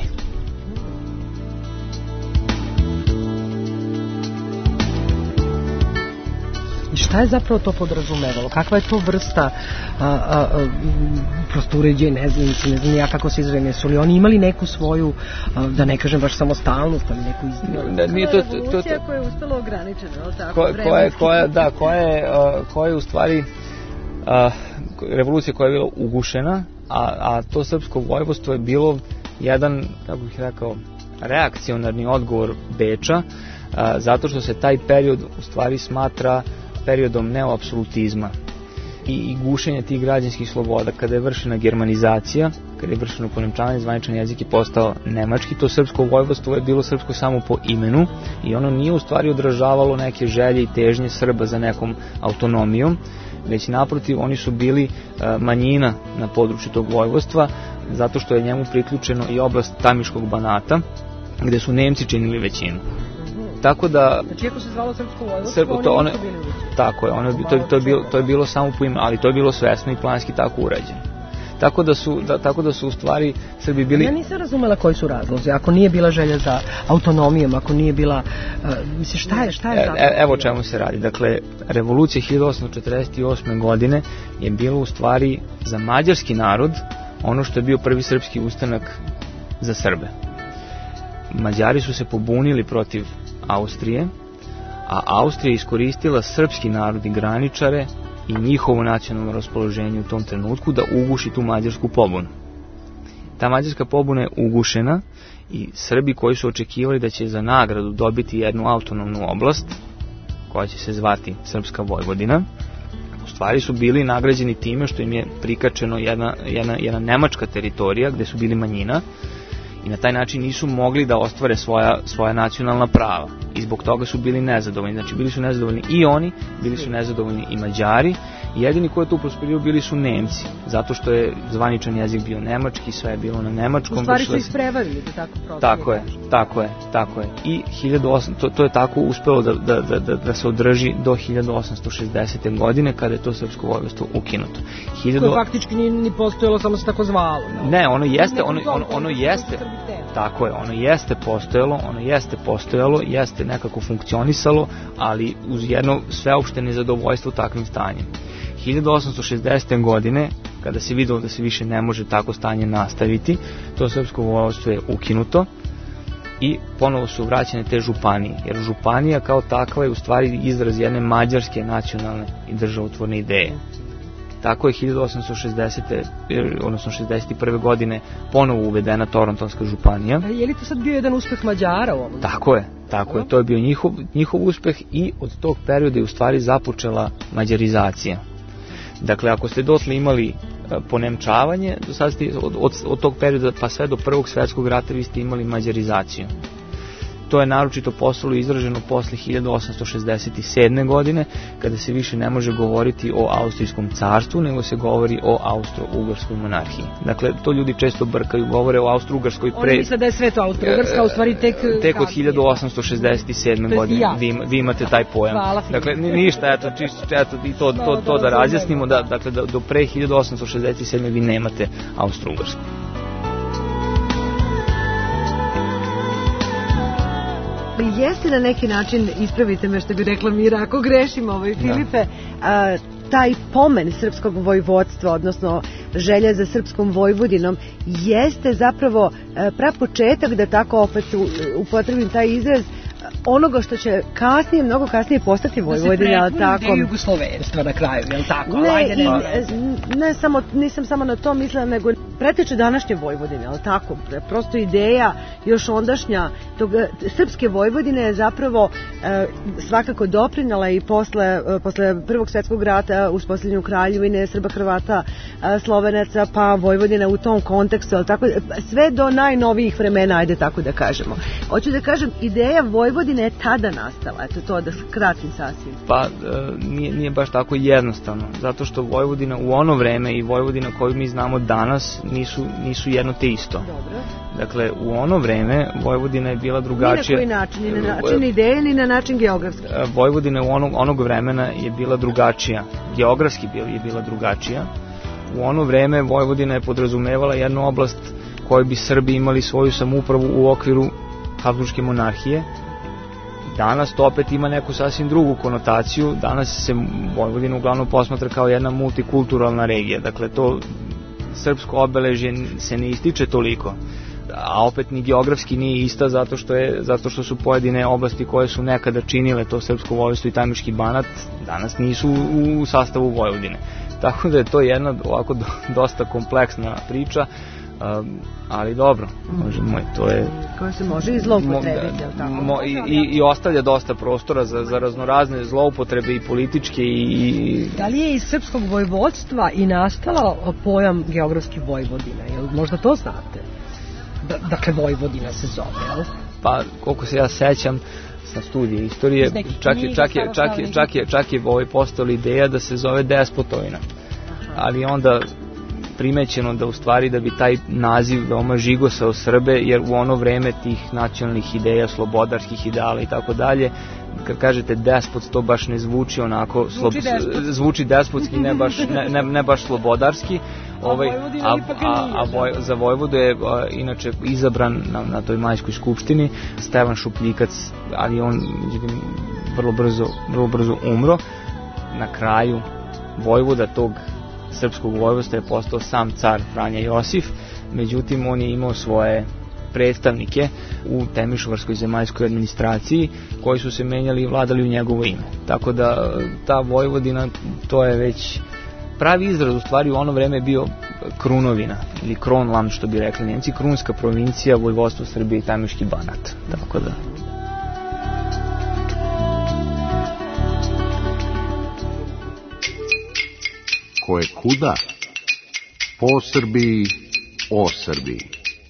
Šta je zapravo to podrazumevalo? Kakva je to vrsta a, a, a, prosto uređenja, ne znam, ne znam ja kako se izreme, su li oni imali neku svoju, a, da ne kažem baš samostalnost, ali neku izdjelu? Da, nije to, to, to, to koja je uspela ograničena, ali tako, ko, koja, koja, da, koja je, koja je u stvari a, revolucija koja je bila ugušena, a, a to srpsko vojvodstvo je bilo jedan, kako bih rekao, reakcionarni odgovor Beča, a, zato što se taj period u stvari smatra periodom neoapsolutizma i, i gušenja tih građanskih sloboda. Kada je vršena germanizacija, kada je vršeno ponemčavanje, zvaničan jezik je postao nemački, to srpsko vojvodstvo je bilo srpsko samo po imenu i ono nije u stvari odražavalo neke želje i težnje Srba za nekom autonomijom, već naprotiv oni su bili uh, manjina na području tog vojvodstva, zato što je njemu priključeno i oblast Tamiškog Banata, gde su Nemci činili većinu. Tako da, znači ako se zvalo srpsko vojvodstvo, Srb, to, oni one, nisu bili većina. Tako je, ono, to, to, je bilo, to je bilo samo po ime, ali to je bilo svesno i planski tako urađeno. Tako da su, da, tako da su u stvari Srbi bili... Ja nisam razumela koji su razlozi, ako nije bila želja za autonomijom, ako nije bila... Uh, mislim, šta je, šta je zapravo? E, evo čemu se radi. Dakle, revolucija hiljadu osamsto četrdeset osme godine je bila u stvari za mađarski narod ono što je bio prvi srpski ustanak za Srbe. Mađari su se pobunili protiv Austrije, a Austrija iskoristila srpski narod i graničare i njihovo nacionalno raspoloženje u tom trenutku da uguši tu mađarsku pobunu. Ta mađarska pobuna je ugušena i Srbi koji su očekivali da će za nagradu dobiti jednu autonomnu oblast, koja će se zvati Srpska Vojvodina, u stvari su bili nagrađeni time što im je prikačeno jedna, jedna, jedna nemačka teritorija gde su bili manjina, i na taj način nisu mogli da ostvare svoja, svoja nacionalna prava i zbog toga su bili nezadovoljni. Znači bili su nezadovoljni i oni, bili su nezadovoljni i Mađari, i jedini koji je tu prosperirao bili su Nemci, zato što je zvaničan jezik bio nemački, sve je bilo na nemačkom. U stvari su isprevarili, da tako protiv. Tako je, tako je, tako je. I hiljadu osamsto, to, to je tako uspelo da, da, da, da se održi do hiljadu osamsto šezdesete godine kada je to srpsko vojvodstvo ukinuto. Hiljadu... Koje faktički nije ni postojalo, samo se tako zvalo. No? Ne, ono jeste, ono, ono, ono jeste, tako je, ono jeste postojalo, ono jeste postojalo, jeste nekako funkcionisalo, ali uz jedno sveopšte nezadovoljstvo takvim stanjem. hiljadu osamsto šezdesete. godine, kada se videlo da se više ne može tako stanje nastaviti, to srpsko vojvodstvo je ukinuto i ponovo su vraćene te županije, jer županija kao takva je u stvari izraz jedne mađarske nacionalne i državotvorne ideje. Tako je hiljadu osamsto šezdesete. odnosno šezdeset prve. godine ponovo uvedena Torontonska županija. A je li to sad bio jedan uspeh Mađara u ovom? Tako je, tako je, to je bio njihov, njihov uspeh i od tog perioda je u stvari započela mađarizacija. Dakle, ako ste dotle imali ponemčavanje, do sad ste, od, od, od tog perioda pa sve do Prvog svetskog rata vi ste imali mađarizaciju. To je naročito postalo izraženo posle hiljadu osamsto šezdeset sedme. godine, kada se više ne može govoriti o Austrijskom carstvu, nego se govori o Austro-Ugarskoj monarhiji. Dakle, to ljudi često brkaju, govore o Austro-Ugarskoj pre... Oni misle da je sve to Austro-Ugarska, u stvari tek... Tek od hiljadu osamsto šezdeset sedme. godine ja. vi, vi imate taj pojam. Hvala. Dakle, ništa, eto, čisto, eto, i to, to, to da razjasnimo, da, dakle, da, do pre hiljadu osamsto šezdeset sedme. vi nemate Austro-Ugarsku. Jeste na neki način, ispravite me što bi rekla Mira, ako grešim ovaj, Filipe, a, taj pomen srpskog vojvodstva, odnosno želja za srpskom Vojvodinom, jeste zapravo prapočetak, da tako opet upotrebim taj izraz, onoga što će kasnije, mnogo kasnije postati Vojvodina. Da se prepuni jugoslovenstva na kraju, je li tako? Ne, i, ne samo, nisam samo na to mislila, nego preteče današnje Vojvodine, je li tako? Prosto ideja još ondašnja tog, srpske Vojvodine je zapravo e, svakako doprinala i posle, posle Prvog svetskog rata uspostavljanju Kraljevine, Srba, Hrvata, e, Slovenaca, pa Vojvodina u tom kontekstu, je li tako? Sve do najnovijih vremena, ajde tako da kažemo. Hoću da kažem, ideja Vojvodine je tada nastala, eto to da kratim sasvim. Pa e, nije, nije baš tako jednostavno, zato što Vojvodina u ono vreme i Vojvodina koju mi znamo danas nisu, nisu jedno te isto. Dobro. Dakle, u ono vreme Vojvodina je bila drugačija. Ni na koji način, ni na način ideje, ni na način geografski. Vojvodina u onog, onog vremena je bila drugačija, geografski je bila drugačija. U ono vreme Vojvodina je podrazumevala jednu oblast koju bi Srbi imali svoju samoupravu u okviru Habsburške monarhije. Danas to opet ima neku sasvim drugu konotaciju. Danas se Vojvodina uglavnom posmatra kao jedna multikulturalna regija. Dakle, to srpsko obeležje se ne ističe toliko. A opet ni geografski nije ista, zato što je zato što su pojedine oblasti koje su nekada činile to srpsko vojvodstvo i Tajmiški Banat danas nisu u sastavu Vojvodine. Tako da je to jedna ovako dosta kompleksna priča. Um, ali dobro, možemo, to je... Koja se može i zloupotrebiti, mo, tako? Mo, i, i, I ostavlja dosta prostora za, za raznorazne zloupotrebe i političke i... Da li je iz srpskog vojvodstva i nastala pojam geografski Vojvodina? Jel možda to znate? Da, dakle, Vojvodina se zove, jel? Pa, koliko se ja sećam sa studije istorije, čak je, čak je, čak je, čak je, čak je ovaj postala ideja da se zove Despotovina. Ali onda primećeno da u stvari da bi taj naziv veoma žigosao Srbe, jer u ono vreme tih nacionalnih ideja, slobodarskih ideala i tako dalje, kad kažete despot, to baš ne zvuči onako, zvuči, slob, despot. zvuči despotski, ne baš, ne, ne, ne baš slobodarski. Ovaj, a, a, a voj, za Vojvodu je a, inače izabran na, na toj majskoj skupštini Stevan Šupljikac, ali on vrlo brzo, vrlo brzo umro. Na kraju Vojvoda tog srpskog vojvodstva je postao sam car Franja Josif, međutim on je imao svoje predstavnike u Temišvarskoj zemaljskoj administraciji koji su se menjali i vladali u njegovo ime. Tako da ta Vojvodina, to je već pravi izraz, u stvari u ono vreme je bio Krunovina ili Kronland, što bi rekli Nemci, krunska provincija, vojvodstvo Srbije i Temiški Banat. Tako da... Ko je kuda? Po Srbiji, o Srbiji.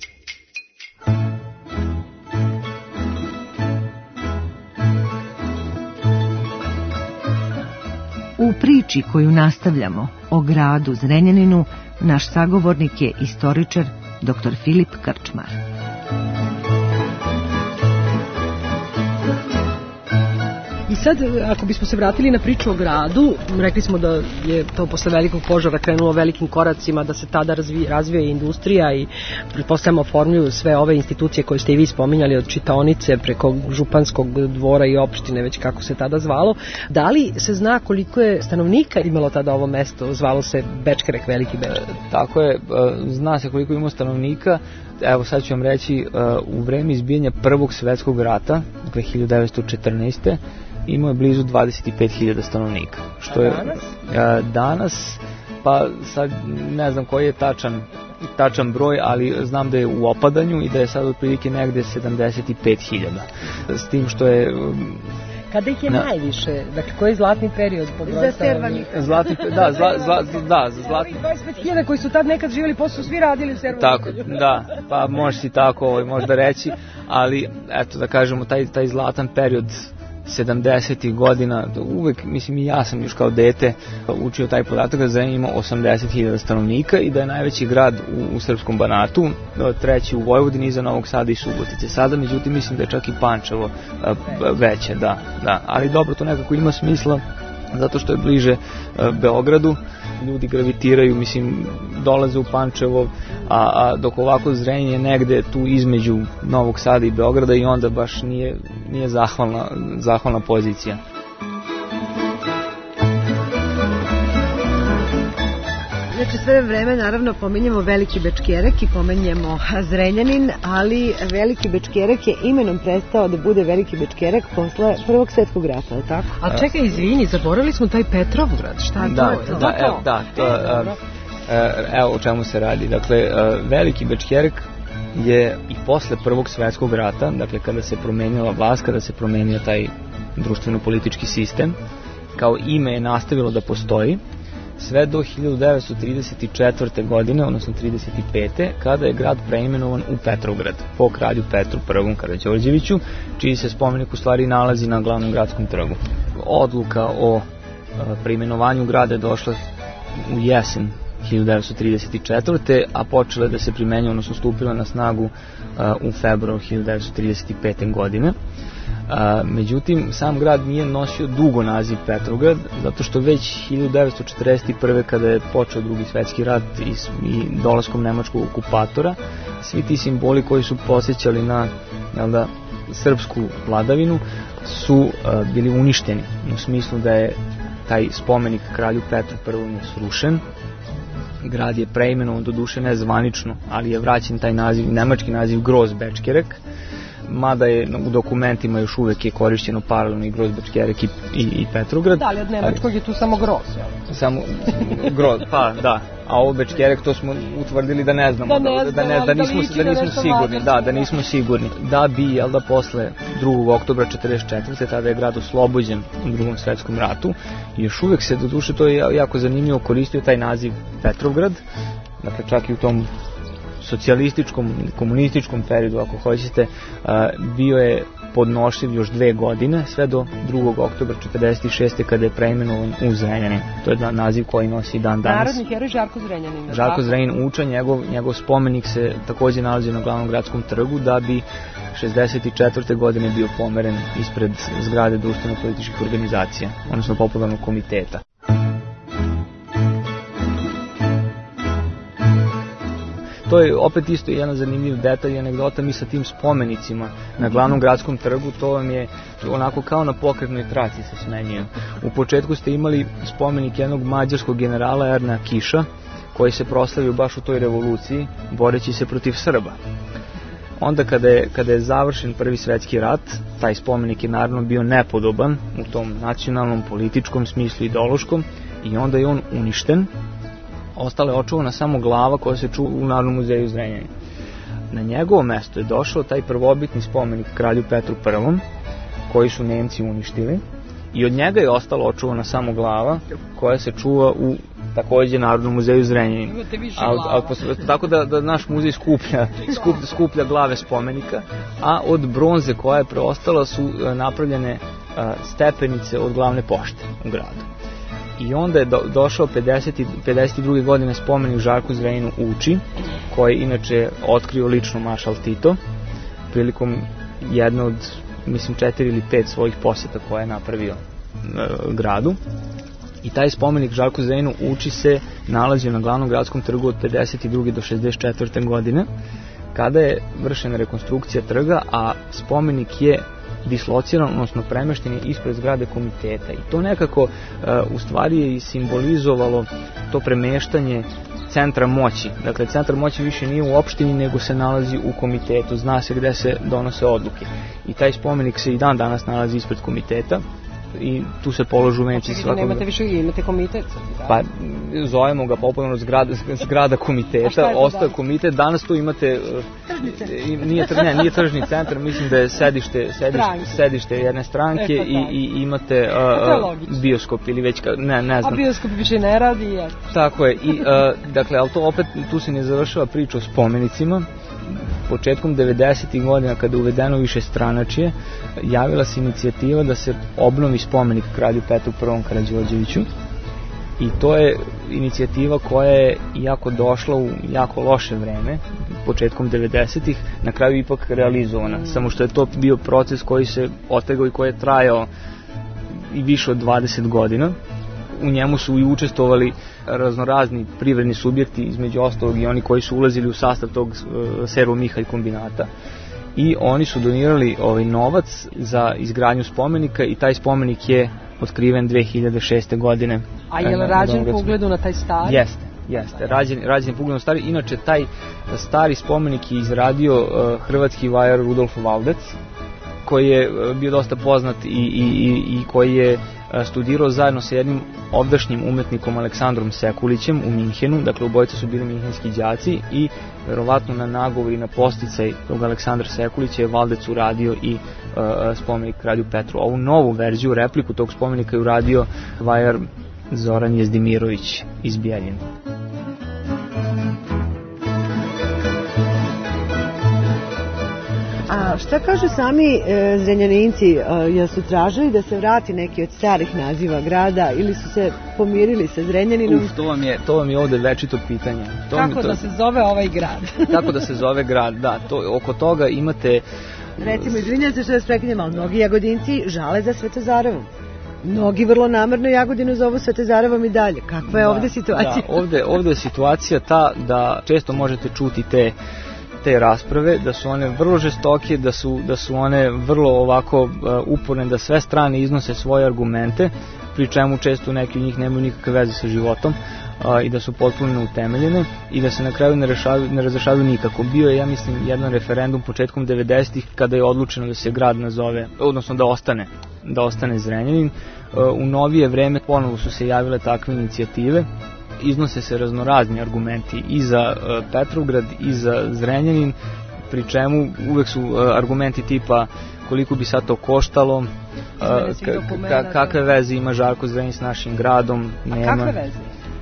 U priči koju nastavljamo o gradu Zrenjaninu, naš sagovornik je istoričar doktor Filip Krčmar. I sad, ako bismo se vratili na priču o gradu, rekli smo da je to posle velikog požara krenulo velikim koracima, da se tada razvija, razvija industrija i pretpostavljamo formuju sve ove institucije koje ste i vi spominjali, od čitaonice preko županskog dvora i opštine, već kako se tada zvalo. Da li se zna koliko je stanovnika imalo tada ovo mesto, zvalo se Bečkerek, Veliki Bečkerek? Tako je, zna se koliko ima stanovnika. Evo sad ću vam reći, u vreme izbijanja Prvog svetskog rata, dakle hiljadu devetsto četrnaeste. imao je blizu dvadeset pet hiljada stanovnika. Što je danas? Danas, pa sad ne znam koji je tačan tačan broj, ali znam da je u opadanju i da je sad otprilike negde sedamdeset pet hiljada. S tim što je... Kada ih je na... najviše? Dakle, koji je zlatni period? Za servanih. Zlatni, da, zla, zla, da, za zlatni... dvadeset pet hiljada koji su tad nekad živjeli, posle su svi radili u servanih. Tako, da, pa može si tako možda reći, ali eto da kažemo, taj, taj zlatan period sedamdesetih godina, uvek, mislim i ja sam još kao dete učio taj podatak da Zrenjanin ima osamdeset hiljada stanovnika i da je najveći grad u, u Srpskom Banatu, treći u Vojvodini iza Novog Sada i Subotice. Sada, međutim, mislim da je čak i Pančevo veće, da, da. Ali dobro, to nekako ima smisla, zato što je bliže Beogradu, ljudi gravitiraju, mislim, dolaze u Pančevo, a, a dok ovako Zrenjanin je negde tu između Novog Sada i Beograda i onda baš nije, nije zahvalna, zahvalna pozicija. Znači sve vreme naravno pominjemo Veliki Bečkerek i pominjemo Zrenjanin, ali Veliki Bečkerek je imenom prestao da bude Veliki Bečkerek posle Prvog svjetskog rata, je tako? A čekaj, izvini, zaboravili smo taj Petrovgrad, šta je da, to? Da, evo, da, to, e, evo o čemu se radi. Dakle, Veliki Bečkerek je i posle Prvog svjetskog rata, dakle kada se promenila vlast, kada se promenio taj društveno-politički sistem, kao ime je nastavilo da postoji, sve do hiljadu devetsto trideset četvrte. godine, odnosno trideset pete. kada je grad preimenovan u Petrovgrad, po kralju Petru Prvom Karađorđeviću, čiji se spomenik u stvari nalazi na glavnom gradskom trgu. Odluka o preimenovanju grada je došla u jesen hiljadu devetsto trideset četvrte. a počela je da se primenjuje, odnosno stupila na snagu u februaru hiljadu devetsto trideset pete. godine. A, međutim, sam grad nije nosio dugo naziv Petrovgrad, zato što već hiljadu devetsto četrdeset prve. kada je počeo Drugi svjetski rat i, i dolaskom nemačkog okupatora, svi ti simboli koji su podsjećali na jel da, srpsku vladavinu su a, bili uništeni, u smislu da je taj spomenik kralju Petru Prvom je srušen. Grad je preimenovan, doduše ne zvanično, ali je vraćen taj naziv, nemački naziv Gross Bečkerek, mada je u dokumentima još uvek je korišćeno paralelno i Gross Bečkerek i, i, i Petrovgrad. Da, ali od nemačkog je tu samo Gross. Samo Gross, pa da. A ovo Bečkerek to smo utvrdili da ne znamo, da, ne znam, da, ne, da nismo, da nismo sigurni, da, da nismo sigurni. Da bi, jel da, posle drugog oktobra četrdeset četvrte. tada je grad oslobođen u Drugom svjetskom ratu. I još uvek se, doduše, to je jako zanimljivo, koristio taj naziv Petrovgrad, dakle čak i u tom socijalističkom, komunističkom periodu, ako hoćete, bio je podnošljiv još dve godine, sve do drugog oktobra četrdeset šeste. kada je preimenovan u Zrenjanin. To je naziv koji nosi dan danas. Narodni heroj Žarko Zrenjanin. Žarko Zrenjanin uča, njegov, njegov spomenik se također nalazi na glavnom gradskom trgu, da bi šezdeset četvrte. godine bio pomeren ispred zgrade društveno-političkih organizacija, odnosno popularnog komiteta. To je opet isto jedan zanimljiv detalj i anegdota, mi sa tim spomenicima na glavnom gradskom trgu, to vam je onako kao na pokretnoj traci se smenjuje. U početku ste imali spomenik jednog mađarskog generala Ernea Kiša, koji se proslavio baš u toj revoluciji, boreći se protiv Srba. Onda kada je, kada je završen Prvi svjetski rat, taj spomenik je naravno bio nepodoban u tom nacionalnom, političkom smislu, ideološkom, i onda je on uništen. Ostala je očuvana samo glava koja se čuva u Narodnom muzeju Zrenjanin. Na njegovo mesto je došao taj prvobitni spomenik kralju Petru Prvom, koji su Nemci uništili, i od njega je ostala očuvana samo glava koja se čuva u također Narodnom muzeju Zrenjanin. Al, al, tako da, da naš muzej skuplja, skup, skuplja glave spomenika, a od bronze koja je preostala su napravljene a, stepenice od glavne pošte u gradu. I onda je do, došao pedeset druge. godine spomenik Žarku Zrenjaninu Uči, koji inače otkrio lično maršal Tito, prilikom jedne od mislim, četiri ili pet svojih posjeta koje je napravio e, gradu. I taj spomenik Žarku Zrenjaninu uči se nalazio na glavnom gradskom trgu od pedeset druge do šezdeset četvrte godine, kada je vršena rekonstrukcija trga, a spomenik je dislociran, odnosno premešten je ispred zgrade komiteta. I to nekako uh, u stvari je i simbolizovalo to premeštanje centra moći. Dakle, centar moći više nije u opštini, nego se nalazi u komitetu. Zna se gde se donose odluke. I taj spomenik se i dan danas nalazi ispred komiteta i tu se položu venci svakog... Nemate više, imate komitet? Pa zovemo ga popularno zgrada, zgrada komiteta, ostaje komitet, danas tu imate... Nije, ne, nije tržni centar, mislim da je sedište, sedište, sedište jedne stranke e, i, i imate uh, bioskop ili već, ne, ne znam. A bioskop više ne radi, je. Tako je, i, uh, dakle, ali to opet, tu se ne završava priča o spomenicima. Početkom devedesetih godina, kada je uvedeno više stranačije, javila se inicijativa da se obnovi spomenik kralju Petru Prvom Karađorđeviću. I to je inicijativa koja je jako došla u jako loše vreme, početkom devedesetih, na kraju ipak realizovana. Samo što je to bio proces koji se otegao i koji je trajao i više od dvadeset godina. U njemu su i učestvovali raznorazni privredni subjekti, između ostalog i oni koji su ulazili u sastav tog uh, Servo Mihalj kombinata. I oni su donirali ovaj novac za izgradnju spomenika i taj spomenik je otkriven dve hiljade šeste godine. A je li rađen po ugledu na taj stari? Jeste, jeste. Rađen, rađen po ugledu na stari. Inače, taj stari spomenik je izradio uh, hrvatski vajar Rudolf Valdec, koji je uh, bio dosta poznat i, i, i, i koji je uh, studirao zajedno sa jednim ovdašnjim umetnikom Aleksandrom Sekulićem u Minhenu. Dakle, obojica su bili minhenski đaci i verovatno na nagovor i na posticaj tog Aleksandra Sekulića je Valdec uradio i uh, spomenik kralju Petru. Ovu novu verziju, repliku tog spomenika je uradio vajar Zoran Jezdimirović iz Bijeljine. A šta kažu sami e, Zrenjaninci, e, jel su tražili da se vrati neki od starih naziva grada ili su se pomirili sa Zrenjaninom? Uf, to vam je, to vam je ovde večito pitanje. To Kako mi, to, da se zove ovaj grad? Kako da se zove grad, da. To, oko toga imate... Recimo, izvinjam se što vas prekidam, ali mnogi Jagodinci žale za Svetozarevom. Mnogi vrlo namerno Jagodinu zovu Svetozarevom i dalje. Kakva je da, ovde situacija? Da, ovde, ovde je situacija ta da često možete čuti te te rasprave, da su one vrlo žestoke, da su, da su one vrlo ovako uh, uporne, da sve strane iznose svoje argumente, pri čemu često neki od njih nemaju nikakve veze sa životom uh, i da su potpuno neutemeljene i da se na kraju ne, rešavaju, ne razrešavaju nikako. Bio je, ja mislim, jedan referendum početkom devedesetih kada je odlučeno da se grad nazove, odnosno da ostane, da ostane Zrenjanin. Uh, u novije vreme ponovo su se javile takve inicijative. Iznose se raznorazni argumenti i za uh, Petrovgrad i za Zrenjanin, pri čemu uvek su uh, argumenti tipa koliko bi sad to koštalo, uh, ka, kakve veze ima Žarko Zrenjanin s našim gradom, nema. A kakve veze?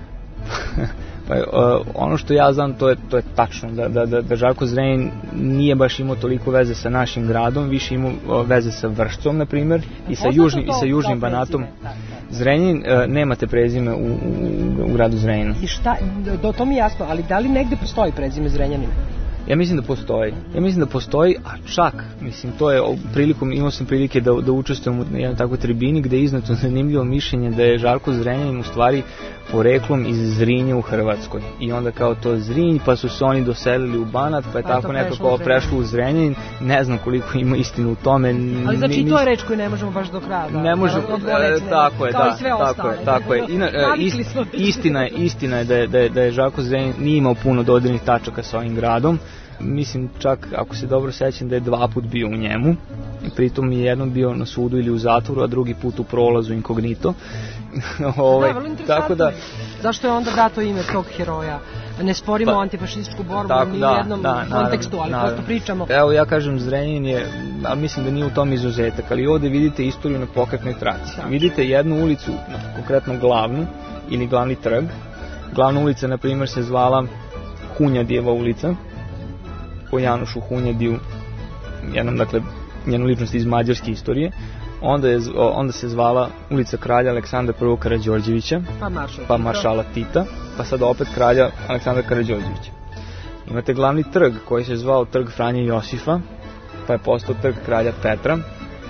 Pa, uh, ono što ja znam, to je, to je tačno, da, da, da, da Žarko Zrenjanin nije baš imao toliko veze sa našim gradom, više imao uh, veze sa Vršcom, na primjer, i sa južnim, i sa južnim Banatom. Zrenjanin, uh, nemate prezime u, u, u gradu Zrenjaninu. I šta, do, to mi je jasno, ali da li negde postoji prezime Zrenjanina? Ja mislim da postoji. Ja mislim da postoji, a čak, mislim, to je prilikom, imao sam prilike da, da učestvujem u jednoj takvoj tribini gde je iznato zanimljivo mišljenje da je Žarko Zrenjanin u stvari poreklom iz Zrinja u Hrvatskoj. I onda kao to Zrinj, pa su se oni doselili u Banat, pa je pa tako nekako prešlo u Zrenjanin. Ne znam koliko ima istinu u tome. Ali znači i to je reč koju ne možemo baš do kraja. Da, ne možemo, e, tako je, da, tako je, tako je. Ina, e, ist, istina je, istina je da je, da je, da je Žarko Zrenjanin nije imao puno dodirnih tačaka sa ovim gradom. Mislim čak, ako se dobro sećam, da je dva put bio u njemu. Pritom je jednom bio na sudu ili u zatvoru, a drugi put u prolazu inkognito. ovaj, da, vrlo interesantno. Da, zašto je onda dato ime tog heroja? Ne sporimo pa, antifašističku borbu tako, ni u da, jednom da, kontekstu, ali naravno. Prosto pričamo. Evo, ja kažem, Zrenjanin je, a mislim da nije u tom izuzetak, ali ovde vidite istoriju na pokretnoj traci. Da. Vidite jednu ulicu, konkretno glavnu, ili glavni trg. Glavna ulica, na primjer, se zvala Hunjadijeva ulica, po Janušu Hunjadiju, jednom, dakle, njenu ličnost iz mađarske istorije. Onda, je, onda se zvala ulica kralja Aleksandra Prvog Karađorđevića, pa, maršal pa maršala Tita, pa sada opet kralja Aleksandra Karađorđevića. Imate glavni trg koji se zvao trg Franje Josifa, pa je postao trg kralja Petra,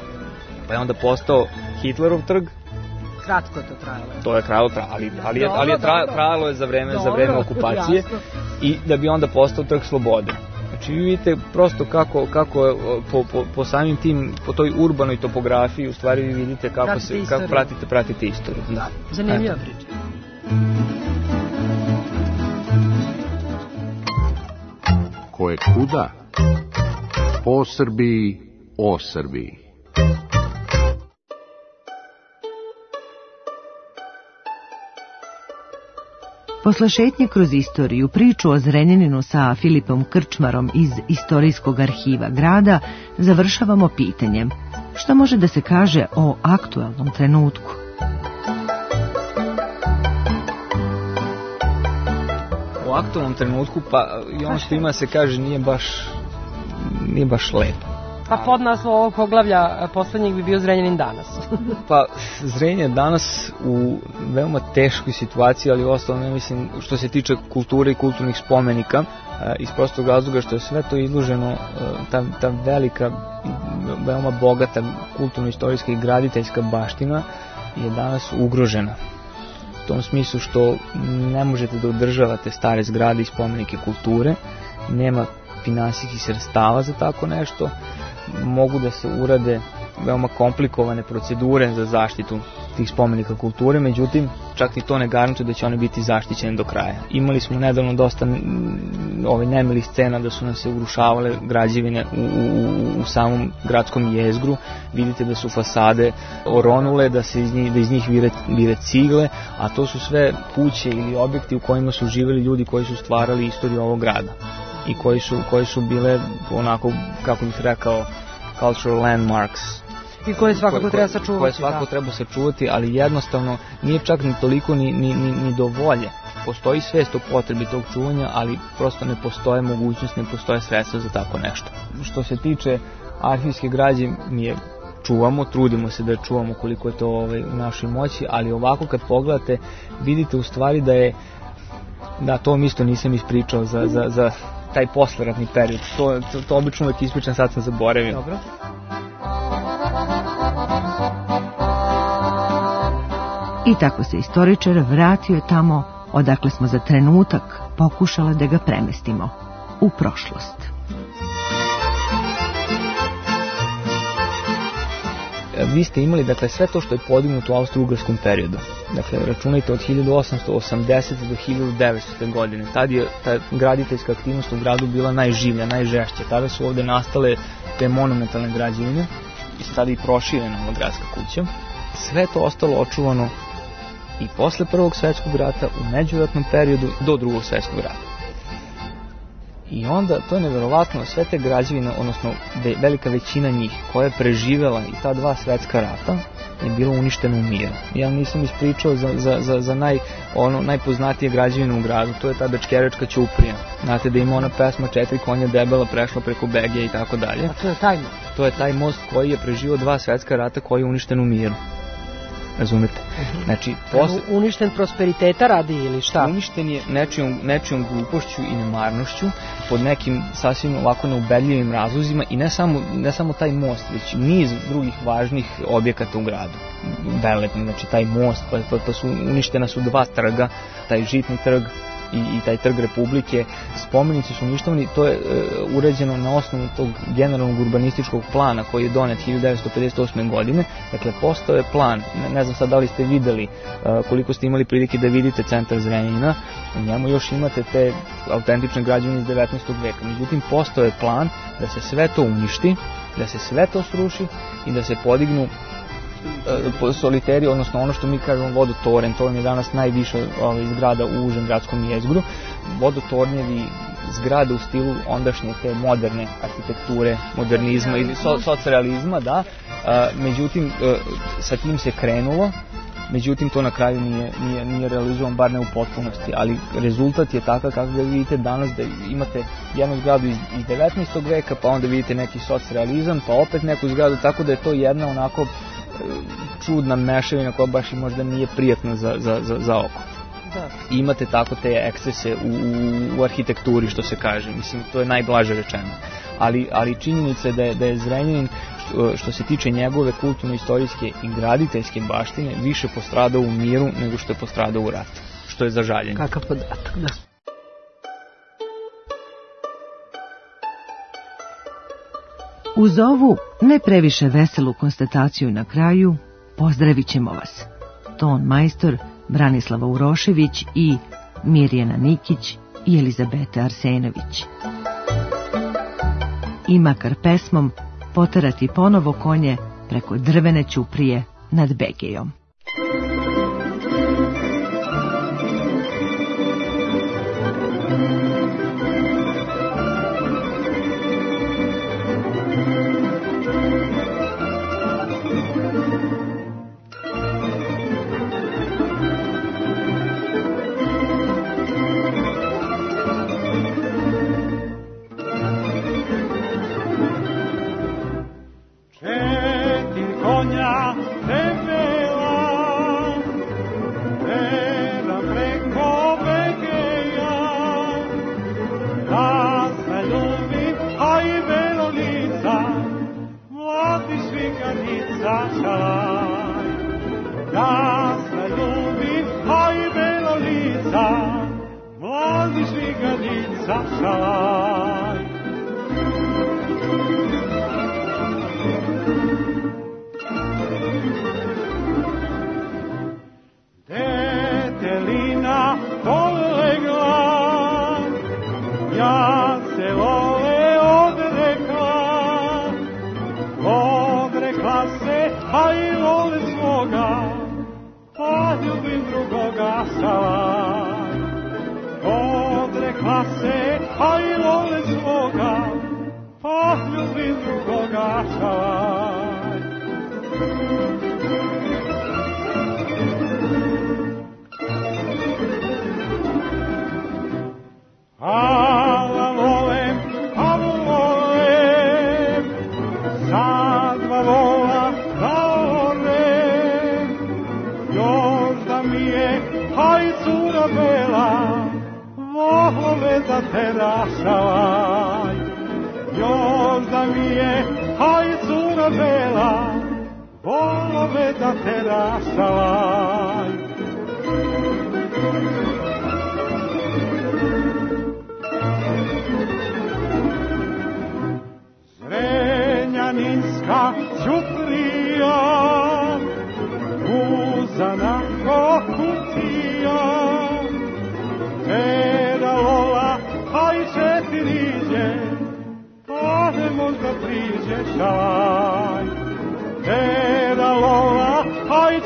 pa je onda postao Hitlerov trg. Kratko je to trajalo. To je trajalo, ali, ali, je, ali je tra, trajalo je za vreme, dobro, za vreme okupacije, jasno. I da bi onda postao trg slobode. Znači vi vidite prosto kako, kako po, po, po samim tim, po toj urbanoj topografiji, u stvari vi vidite kako, pratite se, kako pratite, pratite istoriju. Da. Zanimljiva priča. Ko je kuda? Po Srbiji, o Srbiji. Posle šetnje kroz istoriju, priču o Zrenjaninu sa Filipom Krčmarom iz Istorijskog arhiva grada završavamo pitanjem: šta može da se kaže o aktuelnom trenutku? U aktualnom trenutku, pa i ono što ima se kaže nije baš, nije baš lepo. Pa podnaslov ovog poglavlja poslednjeg bi bio Zrenjanin danas. Pa Zrenjanin danas u veoma teškoj situaciji, ali ostalo ne mislim što se tiče kulture i kulturnih spomenika, iz prostog razloga što je sve to izloženo, ta, ta velika, veoma bogata kulturno-istorijska i graditeljska baština je danas ugrožena. U tom smislu što ne možete da održavate stare zgrade i spomenike kulture, nema finansijskih sredstava za tako nešto, mogu da se urade veoma komplikovane procedure za zaštitu tih spomenika kulture, međutim, čak i to ne garantuje da će one biti zaštićene do kraja. Imali smo nedavno dosta ovaj, nemilih scena da su nam se urušavale građevine u, u, u samom gradskom jezgru. Vidite da su fasade oronule, da se iz njih, da iz njih vire, vire cigle, a to su sve kuće ili objekti u kojima su živeli ljudi koji su stvarali istoriju ovog grada i koji su, koji su bile onako, kako bih rekao, cultural landmarks. I koje svakako koje, treba sačuvati. Koje svakako da. treba sačuvati, ali jednostavno nije čak ni toliko ni, ni, ni, ni do volje. Postoji svest o potrebi tog čuvanja, ali prosto ne postoje mogućnost, ne postoje sredstva za tako nešto. Što se tiče arhivske građe, mi je čuvamo, trudimo se da čuvamo koliko je to ovaj, u našoj moći, ali ovako kad pogledate, vidite u stvari da je, da to isto nisam ispričao za, za, za taj posleratni period. To, to, to obično uvijek ispričam, sad sam zaboravio. Dobro. I tako se istoričar vratio tamo odakle smo za trenutak pokušali da ga premestimo, u prošlost. Vi ste imali, dakle, sve to što je podignuto u austro-ugarskom periodu. Dakle, računajte od hiljadu osamsto osamdesete do hiljadu devetstote godine. Tad je ta graditeljska aktivnost u gradu bila najživlja, najžešća. Tada su ovde nastale te monumentalne građevine i sada i proširena ova gradska kuća. Sve to ostalo očuvano i posle Prvog svetskog rata, u međuratnom periodu do Drugog svetskog rata. I onda, to je neverovatno, sve te građevine, odnosno velika većina njih koja je preživela i ta dva svetska rata, je bilo uništeno u miru. Ja nisam ispričao za, za, za, za naj, ono, najpoznatije građevine u gradu, to je ta Bečkerečka ćuprija. Znate da ima ona pesma Četiri konja debela prešla preko Begija i tako dalje. A to je taj most? To je taj most koji je preživio dva svetska rata, koji je uništen u miru. Razumete? Znači, posle... uništen prosperiteta radi ili šta? Uništen je nečijom, nečijom glupošću i nemarnošću pod nekim sasvim ovako neubedljivim razlozima i ne samo, ne samo taj most, već niz drugih važnih objekata u gradu. Veletni, znači taj most, pa, pa, pa su uništena su dva trga, taj Žitni trg i, i taj trg Republike. Spomenici su uništavani, to je e, uređeno na osnovu tog generalnog urbanističkog plana koji je donet hiljadu devetsto pedeset osme godine. Dakle, postao je plan, ne, ne znam sad da li ste videli, e, koliko ste imali prilike da vidite centar Zrenjanina, u njemu još imate te autentične građevine iz devetnaestog veka. Međutim, postao je plan da se sve to uništi, da se sve to sruši i da se podignu soliteri, odnosno ono što mi kažemo vodotoren, to je danas najviše ovaj, zgrada u užem gradskom jezgru, vodotornjevi zgrade u stilu ondašnje te moderne arhitekture, modernizma ili so, socrealizma, da, a, međutim a, sa tim se krenulo, međutim to na kraju nije, nije, nije realizovan, bar ne u potpunosti, ali rezultat je takav kako ga vidite danas, da imate jednu zgradu iz, iz devetnaestog veka, pa onda vidite neki socrealizam, pa opet neku zgradu, tako da je to jedna onako čudna mešavina koja baš i možda nije prijatna za, za, za, za oko. Da. Imate tako te ekscese u, u, u arhitekturi, što se kaže, mislim, to je najblaže rečeno. Ali, ali činjenica je da je, da je Zrenjanin, što, što se tiče njegove kulturno-istorijske i graditeljske baštine više postradao u miru nego što je postradao u ratu, što je za žaljenje. Kakav podatak, da. Uz ovu ne previše veselu konstataciju na kraju pozdravit ćemo vas. Ton majstor Branislava Urošević i Mirjana Nikić i Elizabeta Arsenović. I makar pesmom poterati ponovo konje preko drvene ćuprije nad Begejom.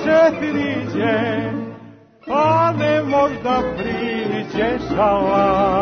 Pa ne možda priđe šalaj.